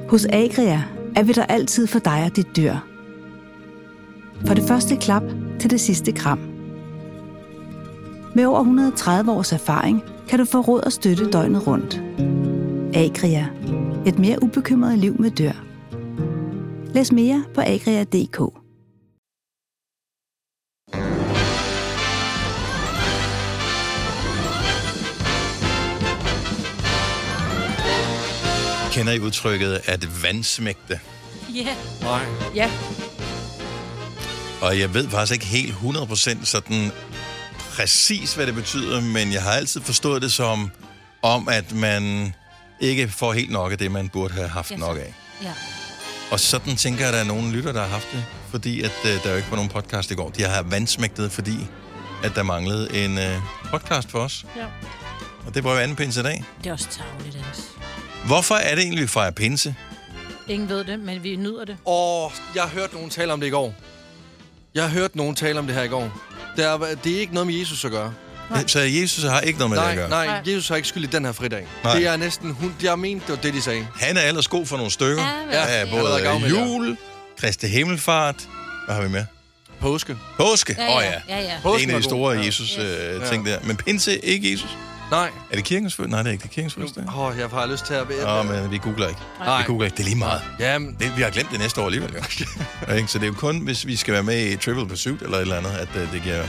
Hos Agria er vi der altid for dig og dit dyr. Fra det første klap til det sidste kram. Med over 130 års erfaring kan du få råd og støtte døgnet rundt. Agria. Et mere ubekymret liv med dyr. Læs mere på agria.dk. Kender I udtrykket at vandsmægte? Ja. Nej. Ja. Og jeg ved faktisk ikke helt 100% sådan præcis, hvad det betyder, men jeg har altid forstået det som om, at man ikke får helt nok af det, man burde have haft nok af. Ja. Og sådan tænker jeg, at der er nogle lytter, der har haft det, fordi at der jo ikke var nogen podcast i går. De har vandsmægtet, fordi at der manglede en podcast for os. Ja. Og det var jo anden pinsedag. Det er også tarveligt, altså. Hvorfor er det egentlig, vi fejrer pinse? Ingen ved det, men vi nyder det. Jeg har hørt nogen tale om det i går. Jeg har hørt nogen tale om det her i går. Det er ikke noget med Jesus at gøre. Nej. Så Jesus har ikke noget med det at gøre? Nej, Jesus har ikke skyld i den her fridag. Nej. Det er næsten... Jeg mente, det var det, de sagde. Han er ellers god for nogle stykker. Ja, Både jul, Kristi Himmelfart. Hvad har vi med? Påske. Påske? Ja. Det er en af de store Jesus-ting der. Men pinse, ikke Jesus? Nej. Er det kirkens fødselsdag? Nej, det er ikke. Det er kirkens fødselsdag. Jeg har lyst til at... Men vi googler ikke. Nej. Vi googler ikke. Det er lige meget. Jamen. Vi har glemt det næste år alligevel. Så det er jo kun, hvis vi skal være med i Trivial Pursuit eller et eller andet, at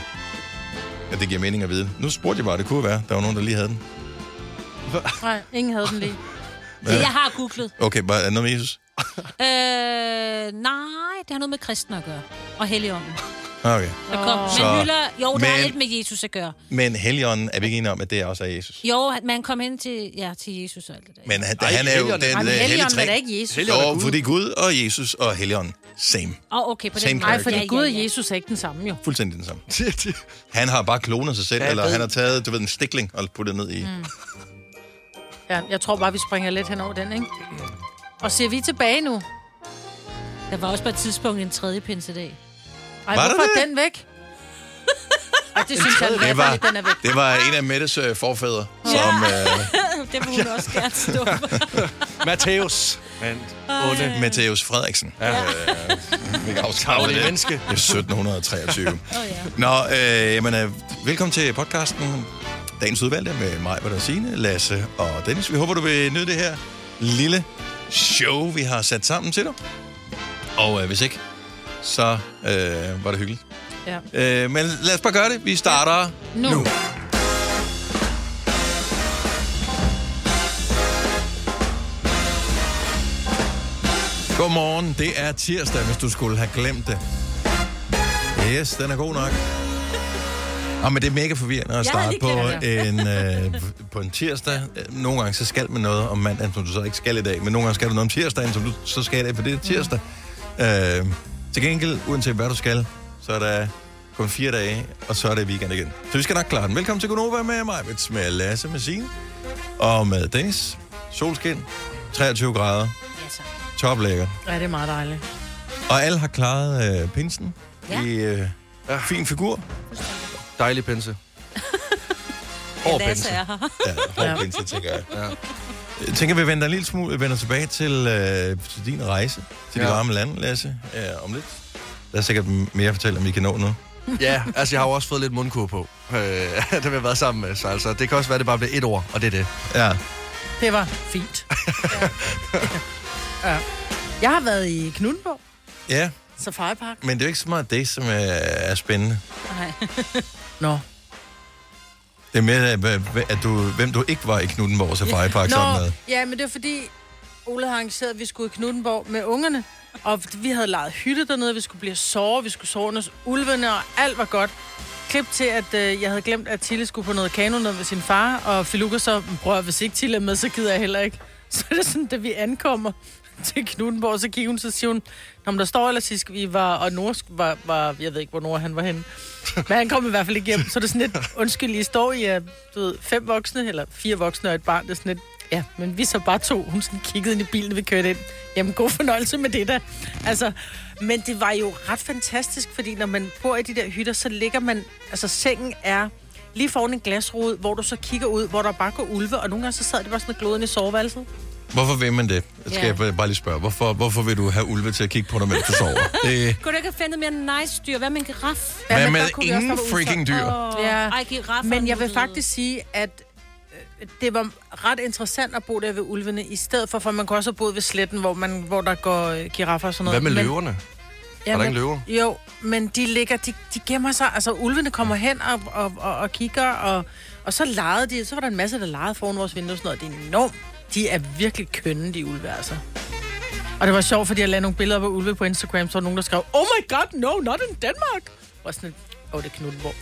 det giver mening at vide. Nu spurgte jeg bare, det kunne være. Der var nogen, der lige havde den. Nej, ingen havde den lige. Jeg har googlet. Okay, bare er det noget med Jesus? Nej, det har noget med kristne at gøre. Og Helligånden. Okay. Der har lidt med Jesus at gøre. Men Helligånden, er vi ikke enige om, at det også er Jesus? Jo, man kom hen til Jesus og alt det der. Men han er jo den hellige tre. Men ikke Jesus. Fordi Gud og Jesus og Helligånden, same. Okay, på den måde. Nej, fordi Gud og Jesus er ikke den samme, jo. Fuldstændig den samme. Han har bare klonet sig selv, eller han har taget, en stikling og puttet ned i. Ja, jeg tror bare, vi springer lidt hen over den, ikke? Og ser vi tilbage nu? Der var også på et tidspunkt en tredje pinsedag. Ej, hvorfor er den væk? Ej, det synes jeg, den er væk. Det var en af Mettes forfædre, som... det må hun også gerne stå for. Matthæus. Matthæus Frederiksen. Ja. Tavlig menneske. Det er 1723. Nå, velkommen til podcasten. Dagens udvalgte med mig, Signe, Lasse og Dennis. Vi håber, du vil nyde det her lille show, vi har sat sammen til dig. Og hvis ikke, så var det hyggeligt. Ja. Men lad os bare gøre det. Vi starter nu. Godmorgen. Det er tirsdag, hvis du skulle have glemt det. Yes, den er god nok. Men det er mega forvirrende at starte på en tirsdag. Nogle gange så skal man noget om mandagen, som du så ikke skal i dag. Men nogle gange skal du noget om tirsdagen, som du så skal i dag, for det er tirsdag. Til gengæld, uanset hvad du skal, så er der kun 4 dage, og så er det weekend igen. Så vi skal nok klare den. Velkommen til Gonova med mig, med Lasse, med Signe, og med Dennis. Solskin, 23 grader. Ja, toplækkert. Ja, det er meget dejligt. Og alle har klaret pinsen i fin figur. Dejlig pinse. Hård pinse. Hård pinse, tænker jeg. Ja. Jeg tænker, vi vender tilbage til din rejse til de varme lande, Lasse, om lidt. Der er sikkert mere at fortælle, om vi kan nå nu. Ja, altså jeg har jo også fået lidt mundkur på, da vi har været sammen med. Så altså, det kan også være, det bare bliver 1 ord, og det er det. Ja. Det var fint. Ja. Jeg har været i Knuthenborg. Ja. Safaripark. Men det er jo ikke så meget det, som er spændende. Nej. Nå. Det er med, hvem du ikke var i Knuthenborg Safaripark sammen med. Ja, men det er fordi, Ole har arrangeret, at vi skulle i Knuthenborg med ungerne. Og vi havde lejet hytte dernede, vi skulle blive sove, vi skulle sove under ulvene, og alt var godt. Klip til, at jeg havde glemt, at Tille skulle på noget kano ned med sin far, og Filuka så, hvis ikke Tille er med, så gider jeg heller ikke. Så er det sådan, da vi ankommer til Knuthenborg, så kigger hun, så siger hun, når der står ellers sidst, vi var, og Nord var, jeg ved ikke, hvor Nord han var henne. Men han kom i hvert fald ikke hjem, så er det sådan lidt, undskyld, I står i, 5 voksne, eller 4 voksne og et barn, det er sådan lidt, ja, men vi så bare 2. Hun sådan kiggede ind i bilen, vi kørte ind. Jamen, god fornøjelse med det der. Altså, men det var jo ret fantastisk, fordi når man bor i de der hytter, så ligger man, altså sengen er lige foran en glasrude, hvor du så kigger ud, hvor der bare går ulve, og nogle gange så sad det bare sådan gløden i soveværelset. Hvorfor vil man det? Skal jeg bare lige spørge. Hvorfor vil du have ulve til at kigge på dig, mens du sover? Kunne du ikke have fundet mere nice dyr? Hvad med en giraf? Hvad med ingen freaking dyr? Ej, giraffer. Men jeg vil faktisk sige, at det var ret interessant at bo der ved ulvene, i stedet for man kunne også have boet ved sletten, hvor der går giraffer og sådan noget. Hvad med løverne? Ja, var der ikke løver? Jo, men de gemmer sig. Altså, ulvene kommer hen og kigger, og så legede de. Så var der en masse, der legede foran vores vindue og sådan noget. Det er enormt. De er virkelig kønne, de ulve, altså. Og det var sjovt, fordi jeg lagde nogle billeder af ulve på Instagram, så var nogen, der skrev, oh my god, no, not in Denmark. Og sådan det er Knuthenborg.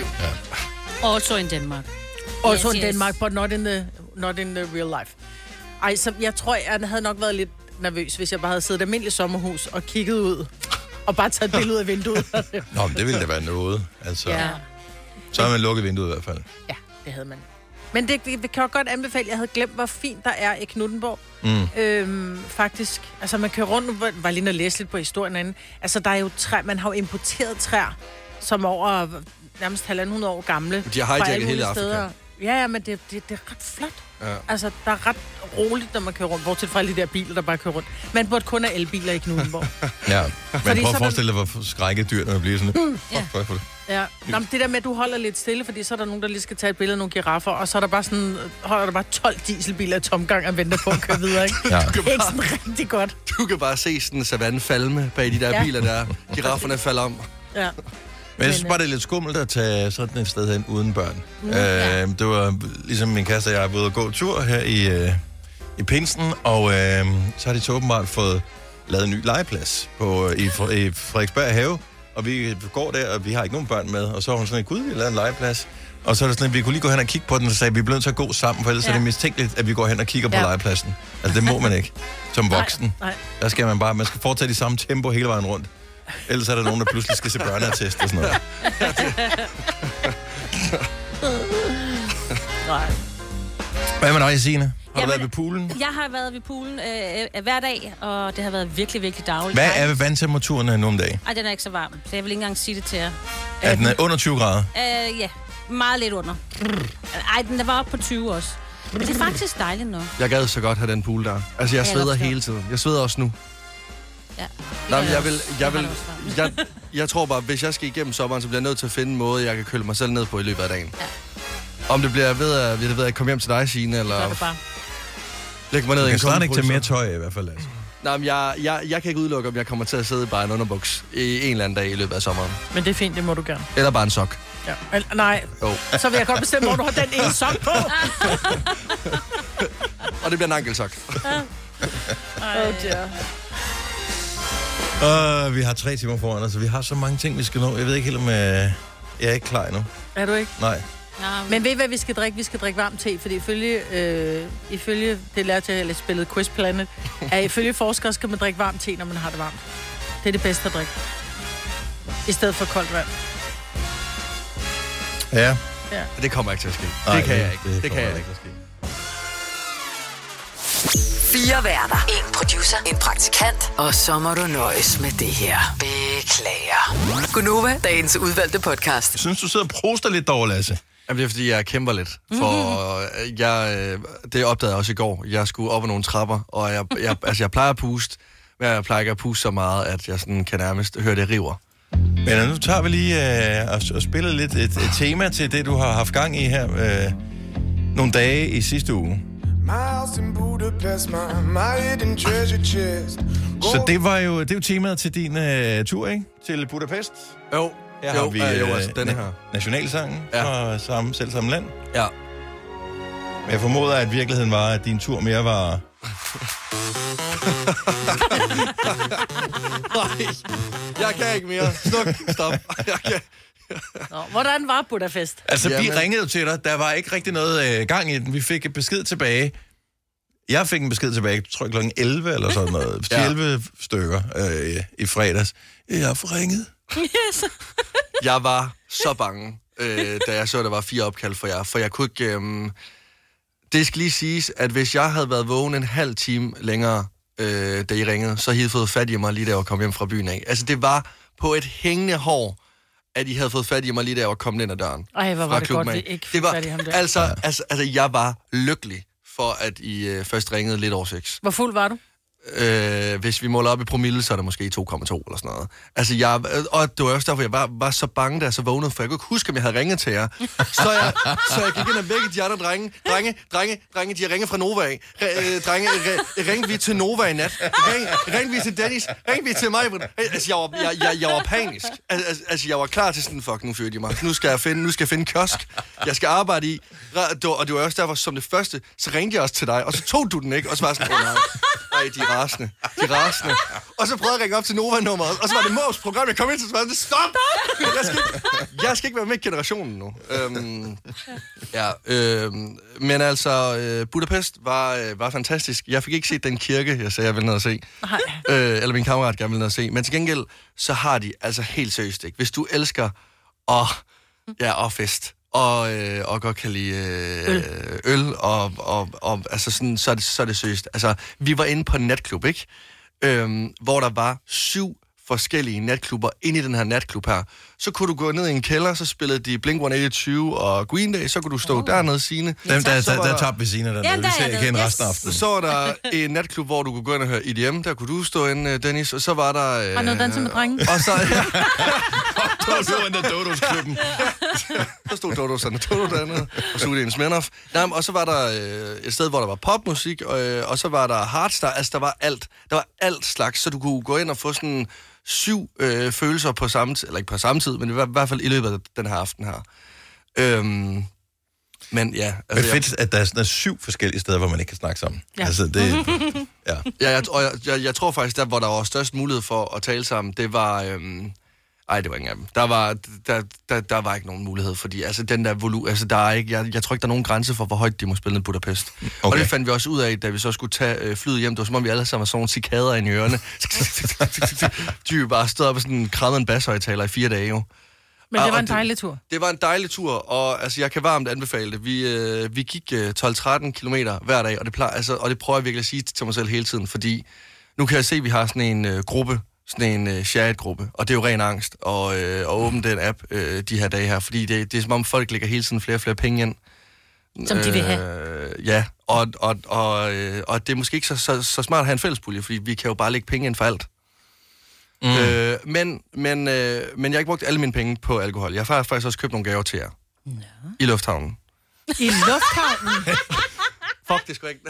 No. Also in Denmark. Also in Denmark, but not in the real life. Ej, så jeg tror, jeg havde nok været lidt nervøs, hvis jeg bare havde siddet i et almindeligt sommerhus og kigget ud, og bare taget et billede ud af vinduet. Nå, men det ville da være noget. Altså, så har man lukket vinduet i hvert fald. Ja, det havde man. Men det kan jeg godt anbefale. Jeg havde glemt, hvor fint der er i Knuthenborg. Faktisk. Altså, man kører rundt, var lige at læse lidt på historien anden. Altså, der er jo træer, man har jo importeret træer, som over nærmest 1.500 år gamle. De har hijacket hele Afrika. Ja, men det er ret flot. Ja. Altså, der er ret roligt, når man kører rundt. Bortset fra alle de der biler, der bare kører rundt. Man burde kun have elbiler i Knuthenborg. Ja, men prøv at forestille dig, hvor skrækket dyr, når det bliver sådan. Fuck for det. Ja, nå, det der med, at du holder lidt stille, fordi så er der nogen, der lige skal tage et billede af nogle giraffer, og så er der bare sådan, holder der bare 12 dieselbiler i tomgang og venter på at køre videre, ikke? Ja. Det er ikke sådan rigtig godt. Du kan bare se sådan en savanne falme bag de der biler der. Girafferne falder om. Ja. Men jeg synes bare, det er lidt skummelt at tage sådan et sted hen uden børn. Det var ligesom min kæreste og jeg var ude og gå tur her i pinsen, og så har de så åbenbart fået lavet en ny legeplads i Frederiksberg Have. Og vi går der, og vi har ikke nogen børn med. Og så var hun sådan, gud, vi har lavet en legeplads. Og så er det sådan, at vi kunne lige gå hen og kigge på den, og så sagde, vi bliver nødt til at gå sammen, for ellers er det mistænkeligt, at vi går hen og kigger på legepladsen. Altså, det må man ikke. Som voksen. Nej. Der skal man skal foretage det samme tempo hele vejen rundt. Ellers er der nogen, der pludselig skal se børneattest og sådan noget. Nej. Hvad med dig, Signe? Har du været ved poolen? Jeg har været ved poolen hver dag, og det har været virkelig, virkelig dagligt. Hvad er vandtemperaturen nu om dagen? Ej, den er ikke så varm, så jeg vil ikke engang sige det til jer. Er den under 20 grader? Ja, meget lidt under. Ej, den var oppe på 20 også. Men det er faktisk dejligt nu. Jeg gad så godt have den pool der. Altså, jeg sveder hele tiden. Jeg sveder også nu. Ja. Nej, men jeg tror bare, hvis jeg skal igennem sommeren, så bliver jeg nødt til at finde en måde, jeg kan køle mig selv ned på i løbet af dagen. Ja. Om det bliver ved at komme hjem til dig, Signe, eller... Så det bare. Læg mig ned i en jeg kan snart ikke tage mere tøj i hvert fald, altså. Nej, men jeg kan ikke udelukke, om jeg kommer til at sidde bare en underbuks i en eller anden dag i løbet af sommeren. Men det er fint, det må du gerne. Eller bare en sok. Ja. Nej, så vil jeg godt bestemme, hvor du har den ene sok på. Og det bliver en ankelsok. Vi har 3 timer foran os, så vi har så mange ting, vi skal nå. Jeg ved ikke helt, om jeg er ikke klar endnu. Er du ikke? Nej. Men ved I, hvad vi skal drikke? Vi skal drikke varm te, fordi ifølge det lærte jeg, at jeg spillede Quiz Planet, at ifølge forskere skal man drikke varm te, når man har det varmt. Det er det bedste at drikke. I stedet for koldt vand. Ja. Det kommer ikke til at ske. Nej, det kan jeg ikke. Det kan jeg ikke. 4 værter. 1 producer. 1 praktikant. Og så må du nøjes med det her. Beklager. Gunova, dagens udvalgte podcast. Jeg synes, du sidder og proster lidt derovre, Lasse. Jamen, det er, fordi jeg kæmper lidt. For det opdagede jeg også i går. Jeg skulle op ad nogle trapper, og jeg plejer at puste, men jeg plejer ikke at puste så meget, at jeg sådan kan nærmest høre det river. Men nu tager vi lige og spiller lidt et tema til det, du har haft gang i her nogle dage i sidste uge. Så det er jo temaet til din tur, ikke? Til Budapest. Jo. Her har vi altså, denne her. nationalsangen fra selv samme land. Ja. Men jeg formoder, at virkeligheden var, at din tur mere var... Nej, jeg kan ikke mere. Stop. Jeg kan... Nå, hvordan var Budapest? Altså, vi ringede til dig. Der var ikke rigtig noget gang i den. Vi fik et besked tilbage. Jeg fik en besked tilbage, tror jeg, klokken 11 eller sådan noget. 11 stykker i fredags. Jeg har forringet. Yes. Jeg var så bange, da jeg så, at der var 4 opkald for jer. For jeg kunne ikke... Det skal lige siges, at hvis jeg havde været vågen en halv time længere, da I ringede, så havde I fået fat i mig lige da jeg kom hjem fra byen af. Altså, det var på et hængende hår, at I havde fået fat i mig lige da jeg kom ind ad døren. Ej, hvor var det godt, vi ikke fik fat i ham der. Altså, jeg var lykkelig for at I først ringede lidt over 6. Hvor fuld var du? Hvis vi måler op i promille, så er det måske 2,2 eller sådan noget. Altså, og det var også derfor, jeg var så bange, da jeg så vågnede, for jeg kunne ikke huske, om jeg havde ringet til jer. Så jeg gik ind og vækkede de andre drenge. Drenge, de har ringet fra Nova af. Drenge, ringede vi til Nova i nat? Ringede vi til Dennis? Ringede vi til mig? Altså, jeg var panisk. Altså, jeg var klar til sådan, fuck, nu fyrer de mig. Nu skal jeg finde en kiosk. Jeg skal arbejde i. Og det var også derfor, som det første, så ringede jeg også til dig, og så tog du den ikke, og så var sådan, nej, de er rasende. Og så prøvede jeg at ringe op til Nova-nummeret, og så var det Mås program, jeg kom ind til, så var det, stop! Jeg skal ikke være med i generationen nu. Men altså, Budapest var fantastisk. Jeg fik ikke set den kirke, jeg sagde, jeg ville ned og se. Eller min kammerat gerne ville ned og se. Men til gengæld, så har de altså helt seriøst, ikke? Hvis du elsker og fest, og godt kan lide øl, og altså sådan, så er det seriøst. Altså, vi var inde på en natklub, ikke? Hvor der var 7 forskellige natklubber inde i den her natklub her. Så kunne du gå ned i en kælder, så spillede de Blink-182 og Green Day, så kunne du stå dernede, Signe. Der tabte vi Signe dernede. Vi ser igen resten af aftenen. Så var der en natklub, hvor du kunne gå ind og høre EDM. Der kunne du stå inde, Dennis. Og så var der... Og noget danse med drenge. Og så... Der stod en af Dodos-klubben. Der stod Dodos og Dodo dernede, og så en Smirnoff. Og så var der et sted, hvor der var popmusik, og så var der hardstyle. Altså, der var alt. Der var alt slags, så du kunne gå ind og få sådan 7 følelser på samme tid, eller ikke på samme tid, men i hvert fald i løbet af den her aften her. Men ja... Altså, men fedt, at der er sådan 7 forskellige steder, hvor man ikke kan snakke sammen. Ja. Altså, det... Ja, jeg tror faktisk, der hvor der var størst mulighed for at tale sammen, det var... det var ingen af dem. Der var ikke nogen mulighed, fordi altså den der volumen, altså der er ikke, jeg tror ikke, der er nogen grænse for, hvor højt de må spille i Budapest. Okay. Og det fandt vi også ud af, da vi så skulle tage flyet hjem. Det var som om, vi alle sammen var sådan nogle cikader i ørerne. De bare stod op og sådan krammede en basshøjtaler i 4 dage jo. Men det var en dejlig tur. Det var en dejlig tur, og altså, jeg kan varmt anbefale det. Vi gik 12-13 kilometer hver dag, og det prøver jeg virkelig at sige til mig selv hele tiden, fordi nu kan jeg se, at vi har sådan en gruppe, sådan en chat-gruppe, og det er jo ren angst at åbne den app de her dage her, fordi det er som om folk lægger hele tiden flere og flere penge ind. Som de vil have. Ja, og det er måske ikke så smart at have en fællespulje, fordi vi kan jo bare lægge penge ind for alt. Men jeg har ikke brugt alle mine penge på alkohol. Jeg har faktisk også købt nogle gaver til jer. I lufthavnen. I lufthavnen? Fuck, det skulle ikke...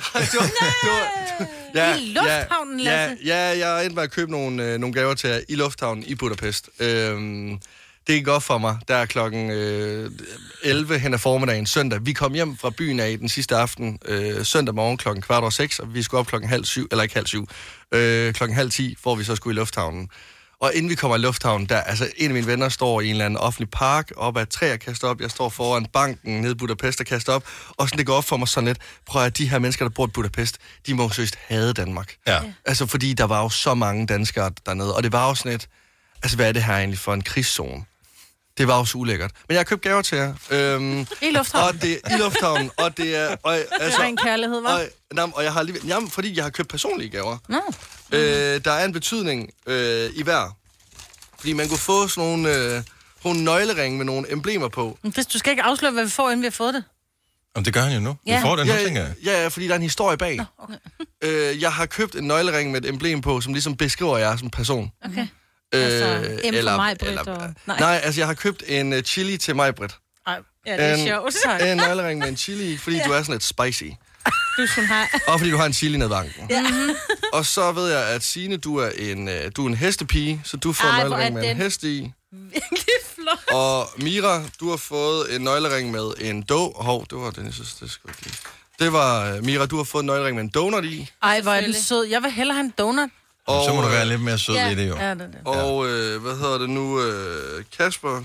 I lufthavnen, Lasse? Ja, jeg endte med at købe nogle gaver til jer i lufthavnen i Budapest. Det gik godt for mig. Der er klokken 11 hen ad formiddagen søndag. Vi kom hjem fra byen af den sidste aften søndag morgen klokken 5:15, og vi skulle op klokken 6:30, eller ikke 7:30, klokken 9:30, hvor vi så skulle i lufthavnen. Og inden vi kommer i lufthavnen, der altså en af mine venner står i en eller anden offentlig park, op ad et træ og kaster op. Jeg står foran banken nede i Budapest og kaster op. Og sådan det går op for mig sådan lidt, prøv at de her mennesker, der bor i Budapest, de må jo seriøst hade Danmark. Ja. Altså fordi der var jo så mange danskere dernede, og det var jo sådan et, altså hvad er det her egentlig for en krigszone? Det var jo så ulækkert. Men jeg har købt gaver til jer. I lufthavnen? I lufthavnen, og det er... Altså, ren kærlighed, hva'? Og jeg har lige... Jamen, fordi jeg har købt personlige gaver. Nå. Der er en betydning i hver. Fordi man kunne få sådan nogle nøgleringe med nogle emblemer på. Men du skal ikke afsløre, hvad vi får, inden vi har fået det. Jamen, det gør han jo nu. Vi får den nu, tænker jeg. Ja, fordi der er en historie bag. Nå, okay. Jeg har købt en nøglering med et emblem på, som ligesom beskriver jer som person. Okay. Altså, for mig, Britt, og... Nej, altså jeg har købt en chili til mig, Britt. Ja, det er sjovt. En nøglering med en chili, fordi du er sådan lidt spicy. Du skulle have... Og fordi du har en chili ned vanken. Ja. Og så ved jeg, at Signe, du er en hestepige, så du får en nøglering med en hest i. Virkelig flot. Og Mira, du har fået en nøglering med en det var den, det skulle ikke. Det var Mira, du har fået en nøglering med en donut i. Ej, hvor er den sød. Jeg vil hellere have en donut. Og, så må du være lidt mere sød i det, jo. Ja, det. Og hvad hedder det nu? Kasper,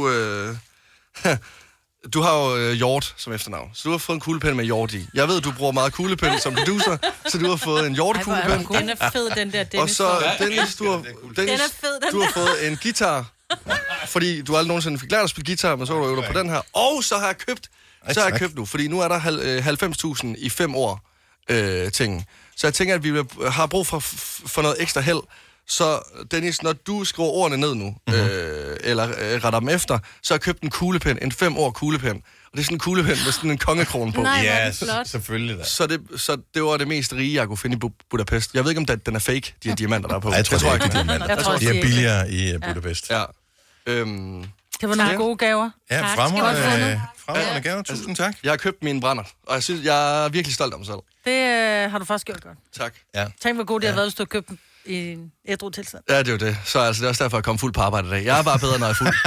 du har jo hjort som efternavn, så du har fået en kuglepen med hjort i. Jeg ved, du bruger meget kuglepen som producer, så du har fået en hjortekuglepen. Den er fed, den der Dennis. Og så Dennis, du har fået en guitar, fordi du aldrig nogensinde fik lært at spille guitar, men så var du øvet på den her. Og så har jeg købt nu, fordi nu er der 90.000 i 5 år ting. Så jeg tænker, at vi har brug for noget ekstra held. Så Dennis, når du skriver ordene ned nu, eller retter dem efter, så har jeg købt en kuglepen, en 5 år kuglepen. Og det er sådan en kuglepen med sådan en kongekrone på. Nej, Ja, flot. selvfølgelig da. Så det var det mest rige, jeg kunne finde i Budapest. Jeg ved ikke, om den er fake, de her diamanter, der er på. Ej, jeg tror ikke, det er diamanter. Jeg tror, De er billigere i Budapest. Ja. Det var nogle gode gaver. Ja, fremragende gaver. Tusind tak. Jeg har købt mine brænder, og jeg synes, jeg er virkelig stolt af mig selv. Det har du faktisk gjort godt. Tak. Ja. Tænk, hvor god det har været, hvis du har købt dem i en ædru tilstand. Ja, det er jo det. Så altså, det er også derfor, jeg kom fuld på arbejde i dag. Jeg er bare bedre, når jeg er fuld.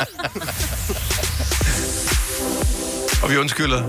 Og vi undskylder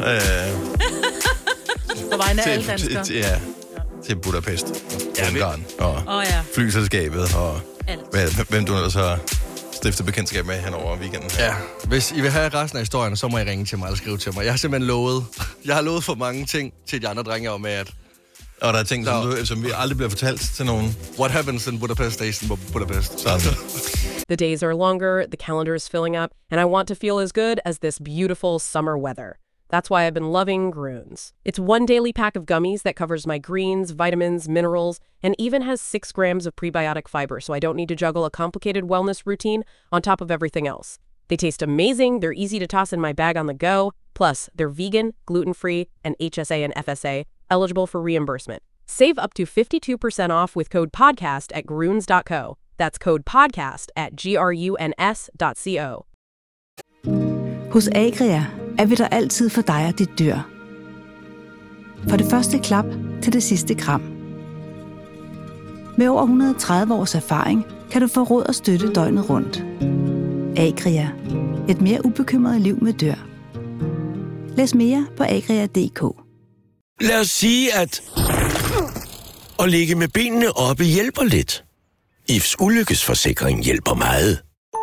På vegne af alle danskere. til Budapest, Ungarn og flyselskabet og hvem du ellers har stiftet bekendtskab med hen over weekenden. Ja, hvis I vil have resten af historien, så må I ringe til mig eller skrive til mig. Jeg har simpelthen lovet for mange ting til de andre drenge om, at... Og der er ting, som vi aldrig bliver fortalt til nogen. What happens in Budapest stays in Budapest. Sådan. The days are longer, the calendar is filling up, and I want to feel as good as this beautiful summer weather. That's why I've been loving Grüns. It's one daily pack of gummies that covers my greens, vitamins, minerals, and even has 6 grams of prebiotic fiber, so I don't need to juggle a complicated wellness routine on top of everything else. They taste amazing, they're easy to toss in my bag on the go, plus they're vegan, gluten-free, and HSA and FSA, eligible for reimbursement. Save up to 52% off with code PODCAST at Grüns.co. That's code PODCAST at GRUNS.co. Hos Agria er vi der altid for dig og dit dyr. Fra det første klap til det sidste kram. Med over 130 års erfaring kan du få råd og støtte døgnet rundt. Agria. Et mere ubekymret liv med dyr. Læs mere på agria.dk. Lad os sige, at at ligge med benene oppe hjælper lidt. IF's ulykkesforsikring hjælper meget.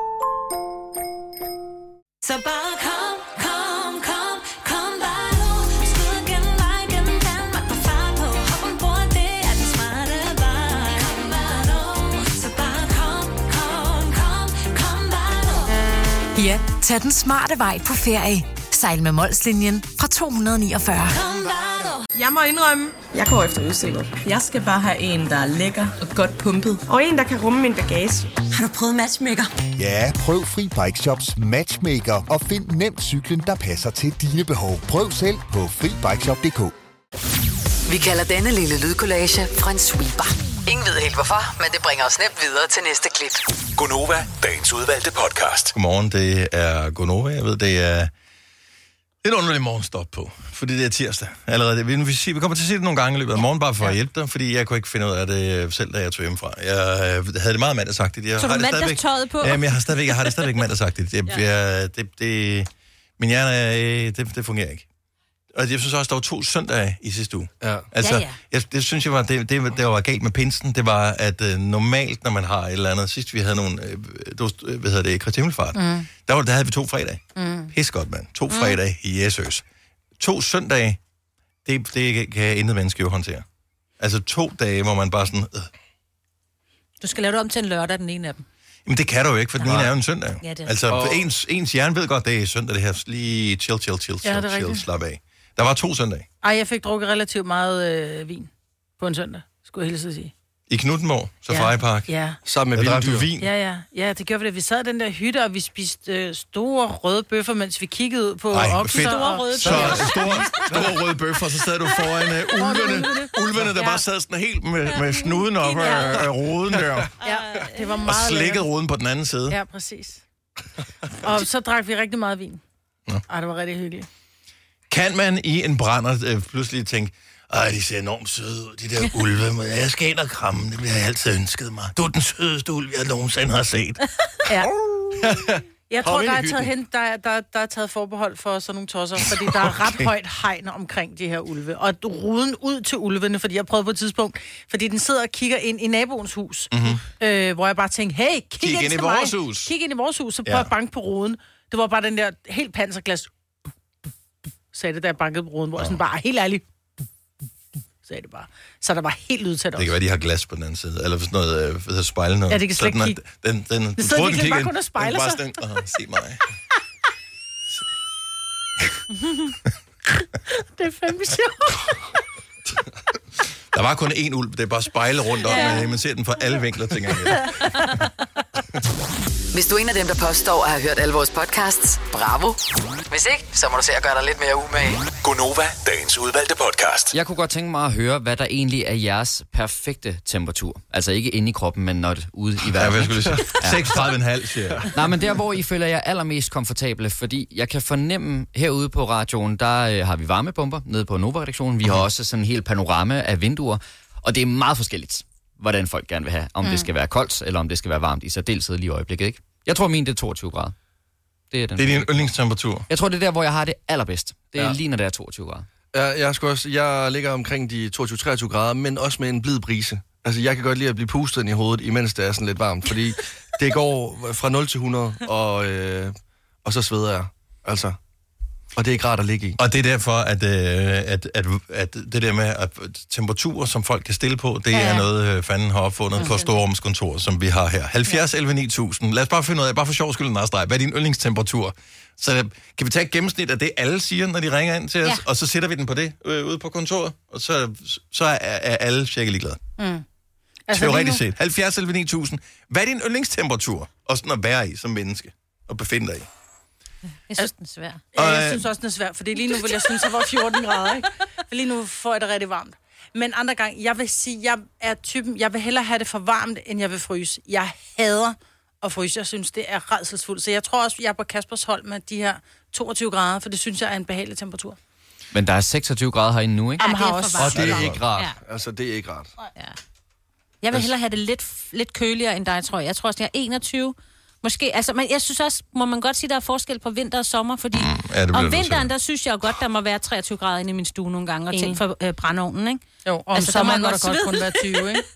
Så bare kom bare nu. Skud gennem vej, gennem Danmark på fart på. Hop ombord, det er den smarte vej. Kom bare nu. Så bare kom bare nu. Ja, tag den smarte vej på ferie. Sejl med Molslinjen fra 249. Kom bare nu. Jeg må indrømme, jeg går efter udseende. Jeg skal bare have en, der er lækker og godt pumpet. Og en, der kan rumme min bagage. Har du prøvet Matchmaker? Ja, prøv Fri Bike Shops Matchmaker og find nemt cyklen, der passer til dine behov. Prøv selv på FriBikeShop.dk. Vi kalder denne lille lydkollage en sweeper. Ingen ved helt hvorfor, men det bringer os nemt videre til næste klip. Gonova, dagens udvalgte podcast. Godmorgen, det er Gonova. Jeg ved, det er et underligt morgenstop på, fordi det er tirsdag. Allerede, vi kommer til at se det nogle gange i løbet af morgen, bare for at hjælpe dig, fordi jeg kunne ikke finde ud af det selv, da jeg tog hjemmefra. Jeg havde det meget mandagsagtigt. Så du mandagstøjet på? Jamen, jeg har det stadigvæk mandagsagtigt. Min hjerne, det fungerer ikke. Og jeg synes også, der var 2 søndage i sidste uge. Ja. Altså, det synes jeg var, det var galt med pinsen. Det var, at normalt, når man har et eller andet, sidst vi havde nogle, Kristi Himmelfart, der havde vi 2 fredage. Pis godt, mand. 2 fredage i Jesøs. 2 søndage, det kan intet menneske jo håndtere. Altså 2 dage, hvor man bare sådan... Du skal lave det om til en lørdag, den ene af dem. Men det kan du jo ikke, for den ene er jo en søndag. Ja, det er. Altså, ens hjerne ved godt, det er søndag, det her. Lige chill, slap af. Der var 2 søndage. Ej, jeg fik drukket relativt meget vin på en søndag, skulle jeg hilse at sige. I Knuthenborg, Safari-park. Ja. Sammen med vildt vin. Ja, det gjorde vi det. Vi sad i den der hytte, og vi spiste store røde bøffer, mens vi kiggede ud på okser. Store røde store røde bøffer, så sad du foran ulvene, der bare sad sådan helt med snuden op af roden der. Ja, det var meget og slikkede roden på den anden side. Ja, præcis. Og så drak vi rigtig meget vin. Ej, det var rigtig hyggeligt. Kan man i en brænder pludselig tænke, de ser enormt søde ud, de der ulve, men jeg skal ind og kramme, det bliver jeg altid ønsket mig. Du er den sødeste ulv, jeg nogensinde har set. Ja. Jeg tror, der er taget forbehold for sådan nogle tosser, fordi der er ret højt hegn omkring de her ulve. Og ruden ud til ulvene, fordi jeg prøvede på et tidspunkt, fordi den sidder og kigger ind i naboens hus, hvor jeg bare tænkte, hey, kig ind i vores hus. Kig ind i vores hus, så prøv at banke på ruden. Det var bare den der helt panserglas, sagde det, da jeg bankede på ruden, hvor jeg sådan bare, helt ærligt, sagde det bare. Så der var helt lydsat også. Det kan være, de har glas på den anden side, eller sådan noget, spejle noget. Ja, det kan slet ikke kigge. Den sidder virkelig bare kun og spejler sig. Se mig. Det er fandme sjovt. Der var kun én ulv, det er bare spejle rundt om, men man ser den fra alle vinkler, tænker jeg. Hvis du er en af dem, der påstår at have hørt alle vores podcasts, bravo. Hvis ikke, så må du se at gøre dig lidt mere umage. Gonova, dagens udvalgte podcast. Jeg kunne godt tænke mig at høre, hvad der egentlig er jeres perfekte temperatur. Altså ikke inde i kroppen, men når ude i verden. Ja, jeg skulle sige 36,5, siger jeg. Nej, men der, hvor I føler jer allermest komfortable, fordi jeg kan fornemme herude på radioen, der har vi varmepumper nede på Nova-redaktionen. Vi har også sådan en hel panorama af vinduer, og det er meget forskelligt, hvordan folk gerne vil have. Om det skal være koldt, eller om det skal være varmt i særdeleshed lige i øjeblikket, ikke? Jeg tror, min det er 22 grader. Det er din yndlingstemperatur? Jeg tror, det er der, hvor jeg har det allerbedst. Det er lige når det er 22 grader. Jeg ligger omkring de 22-23 grader, men også med en blid brise. Altså, jeg kan godt lide at blive pustet ind i hovedet, imens det er sådan lidt varmt, fordi det går fra 0 til 100, og så sveder jeg. Altså, og det er ikke rart at ligge i. Og det er derfor, at det der med at temperaturer, som folk kan stille på, det er noget, fanden har opfundet på storrumskontor, som vi har her. 70 11 9000. Lad os bare finde ud af, bare for sjov skyld, hvad er din yndlingstemperatur? Så kan vi tage et gennemsnit af det, alle siger, når de ringer ind til os, og så sætter vi den på det ude på kontoret, og så er alle cirka ligeglade. Altså, teoretisk set. 70 11 9000. Hvad er din yndlingstemperatur? Og sådan at være i som menneske, og befinde dig i? Jeg synes, den er svær. Ja, jeg synes også, den er svær, fordi lige nu vil jeg synes, at jeg var 14 grader, ikke? For lige nu får jeg det rigtig varmt. Men andre gange, jeg vil sige, jeg er typen, jeg vil hellere have det for varmt, end jeg vil fryse. Jeg hader at fryse. Jeg synes, det er rædselsfuldt. Så jeg tror også, jeg er på Kaspers hold med de her 22 grader, for det synes jeg er en behagelig temperatur. Men der er 26 grader herinde nu, ikke? Ja, det er for varmt. Og det er ikke rart. Ja. Altså, det er ikke rart. Ja. Jeg vil hellere have det lidt køligere end dig, tror jeg. Jeg tror også, jeg er 21. Måske, altså, men jeg synes også, må man godt sige, der er forskel på vinter og sommer, fordi om vinteren, der synes jeg jo godt, der må være 23 grader inde i min stue nogle gange, og tænke for brændeovnen, ikke? Jo, og om altså, sommeren må der godt kun være 20, ikke?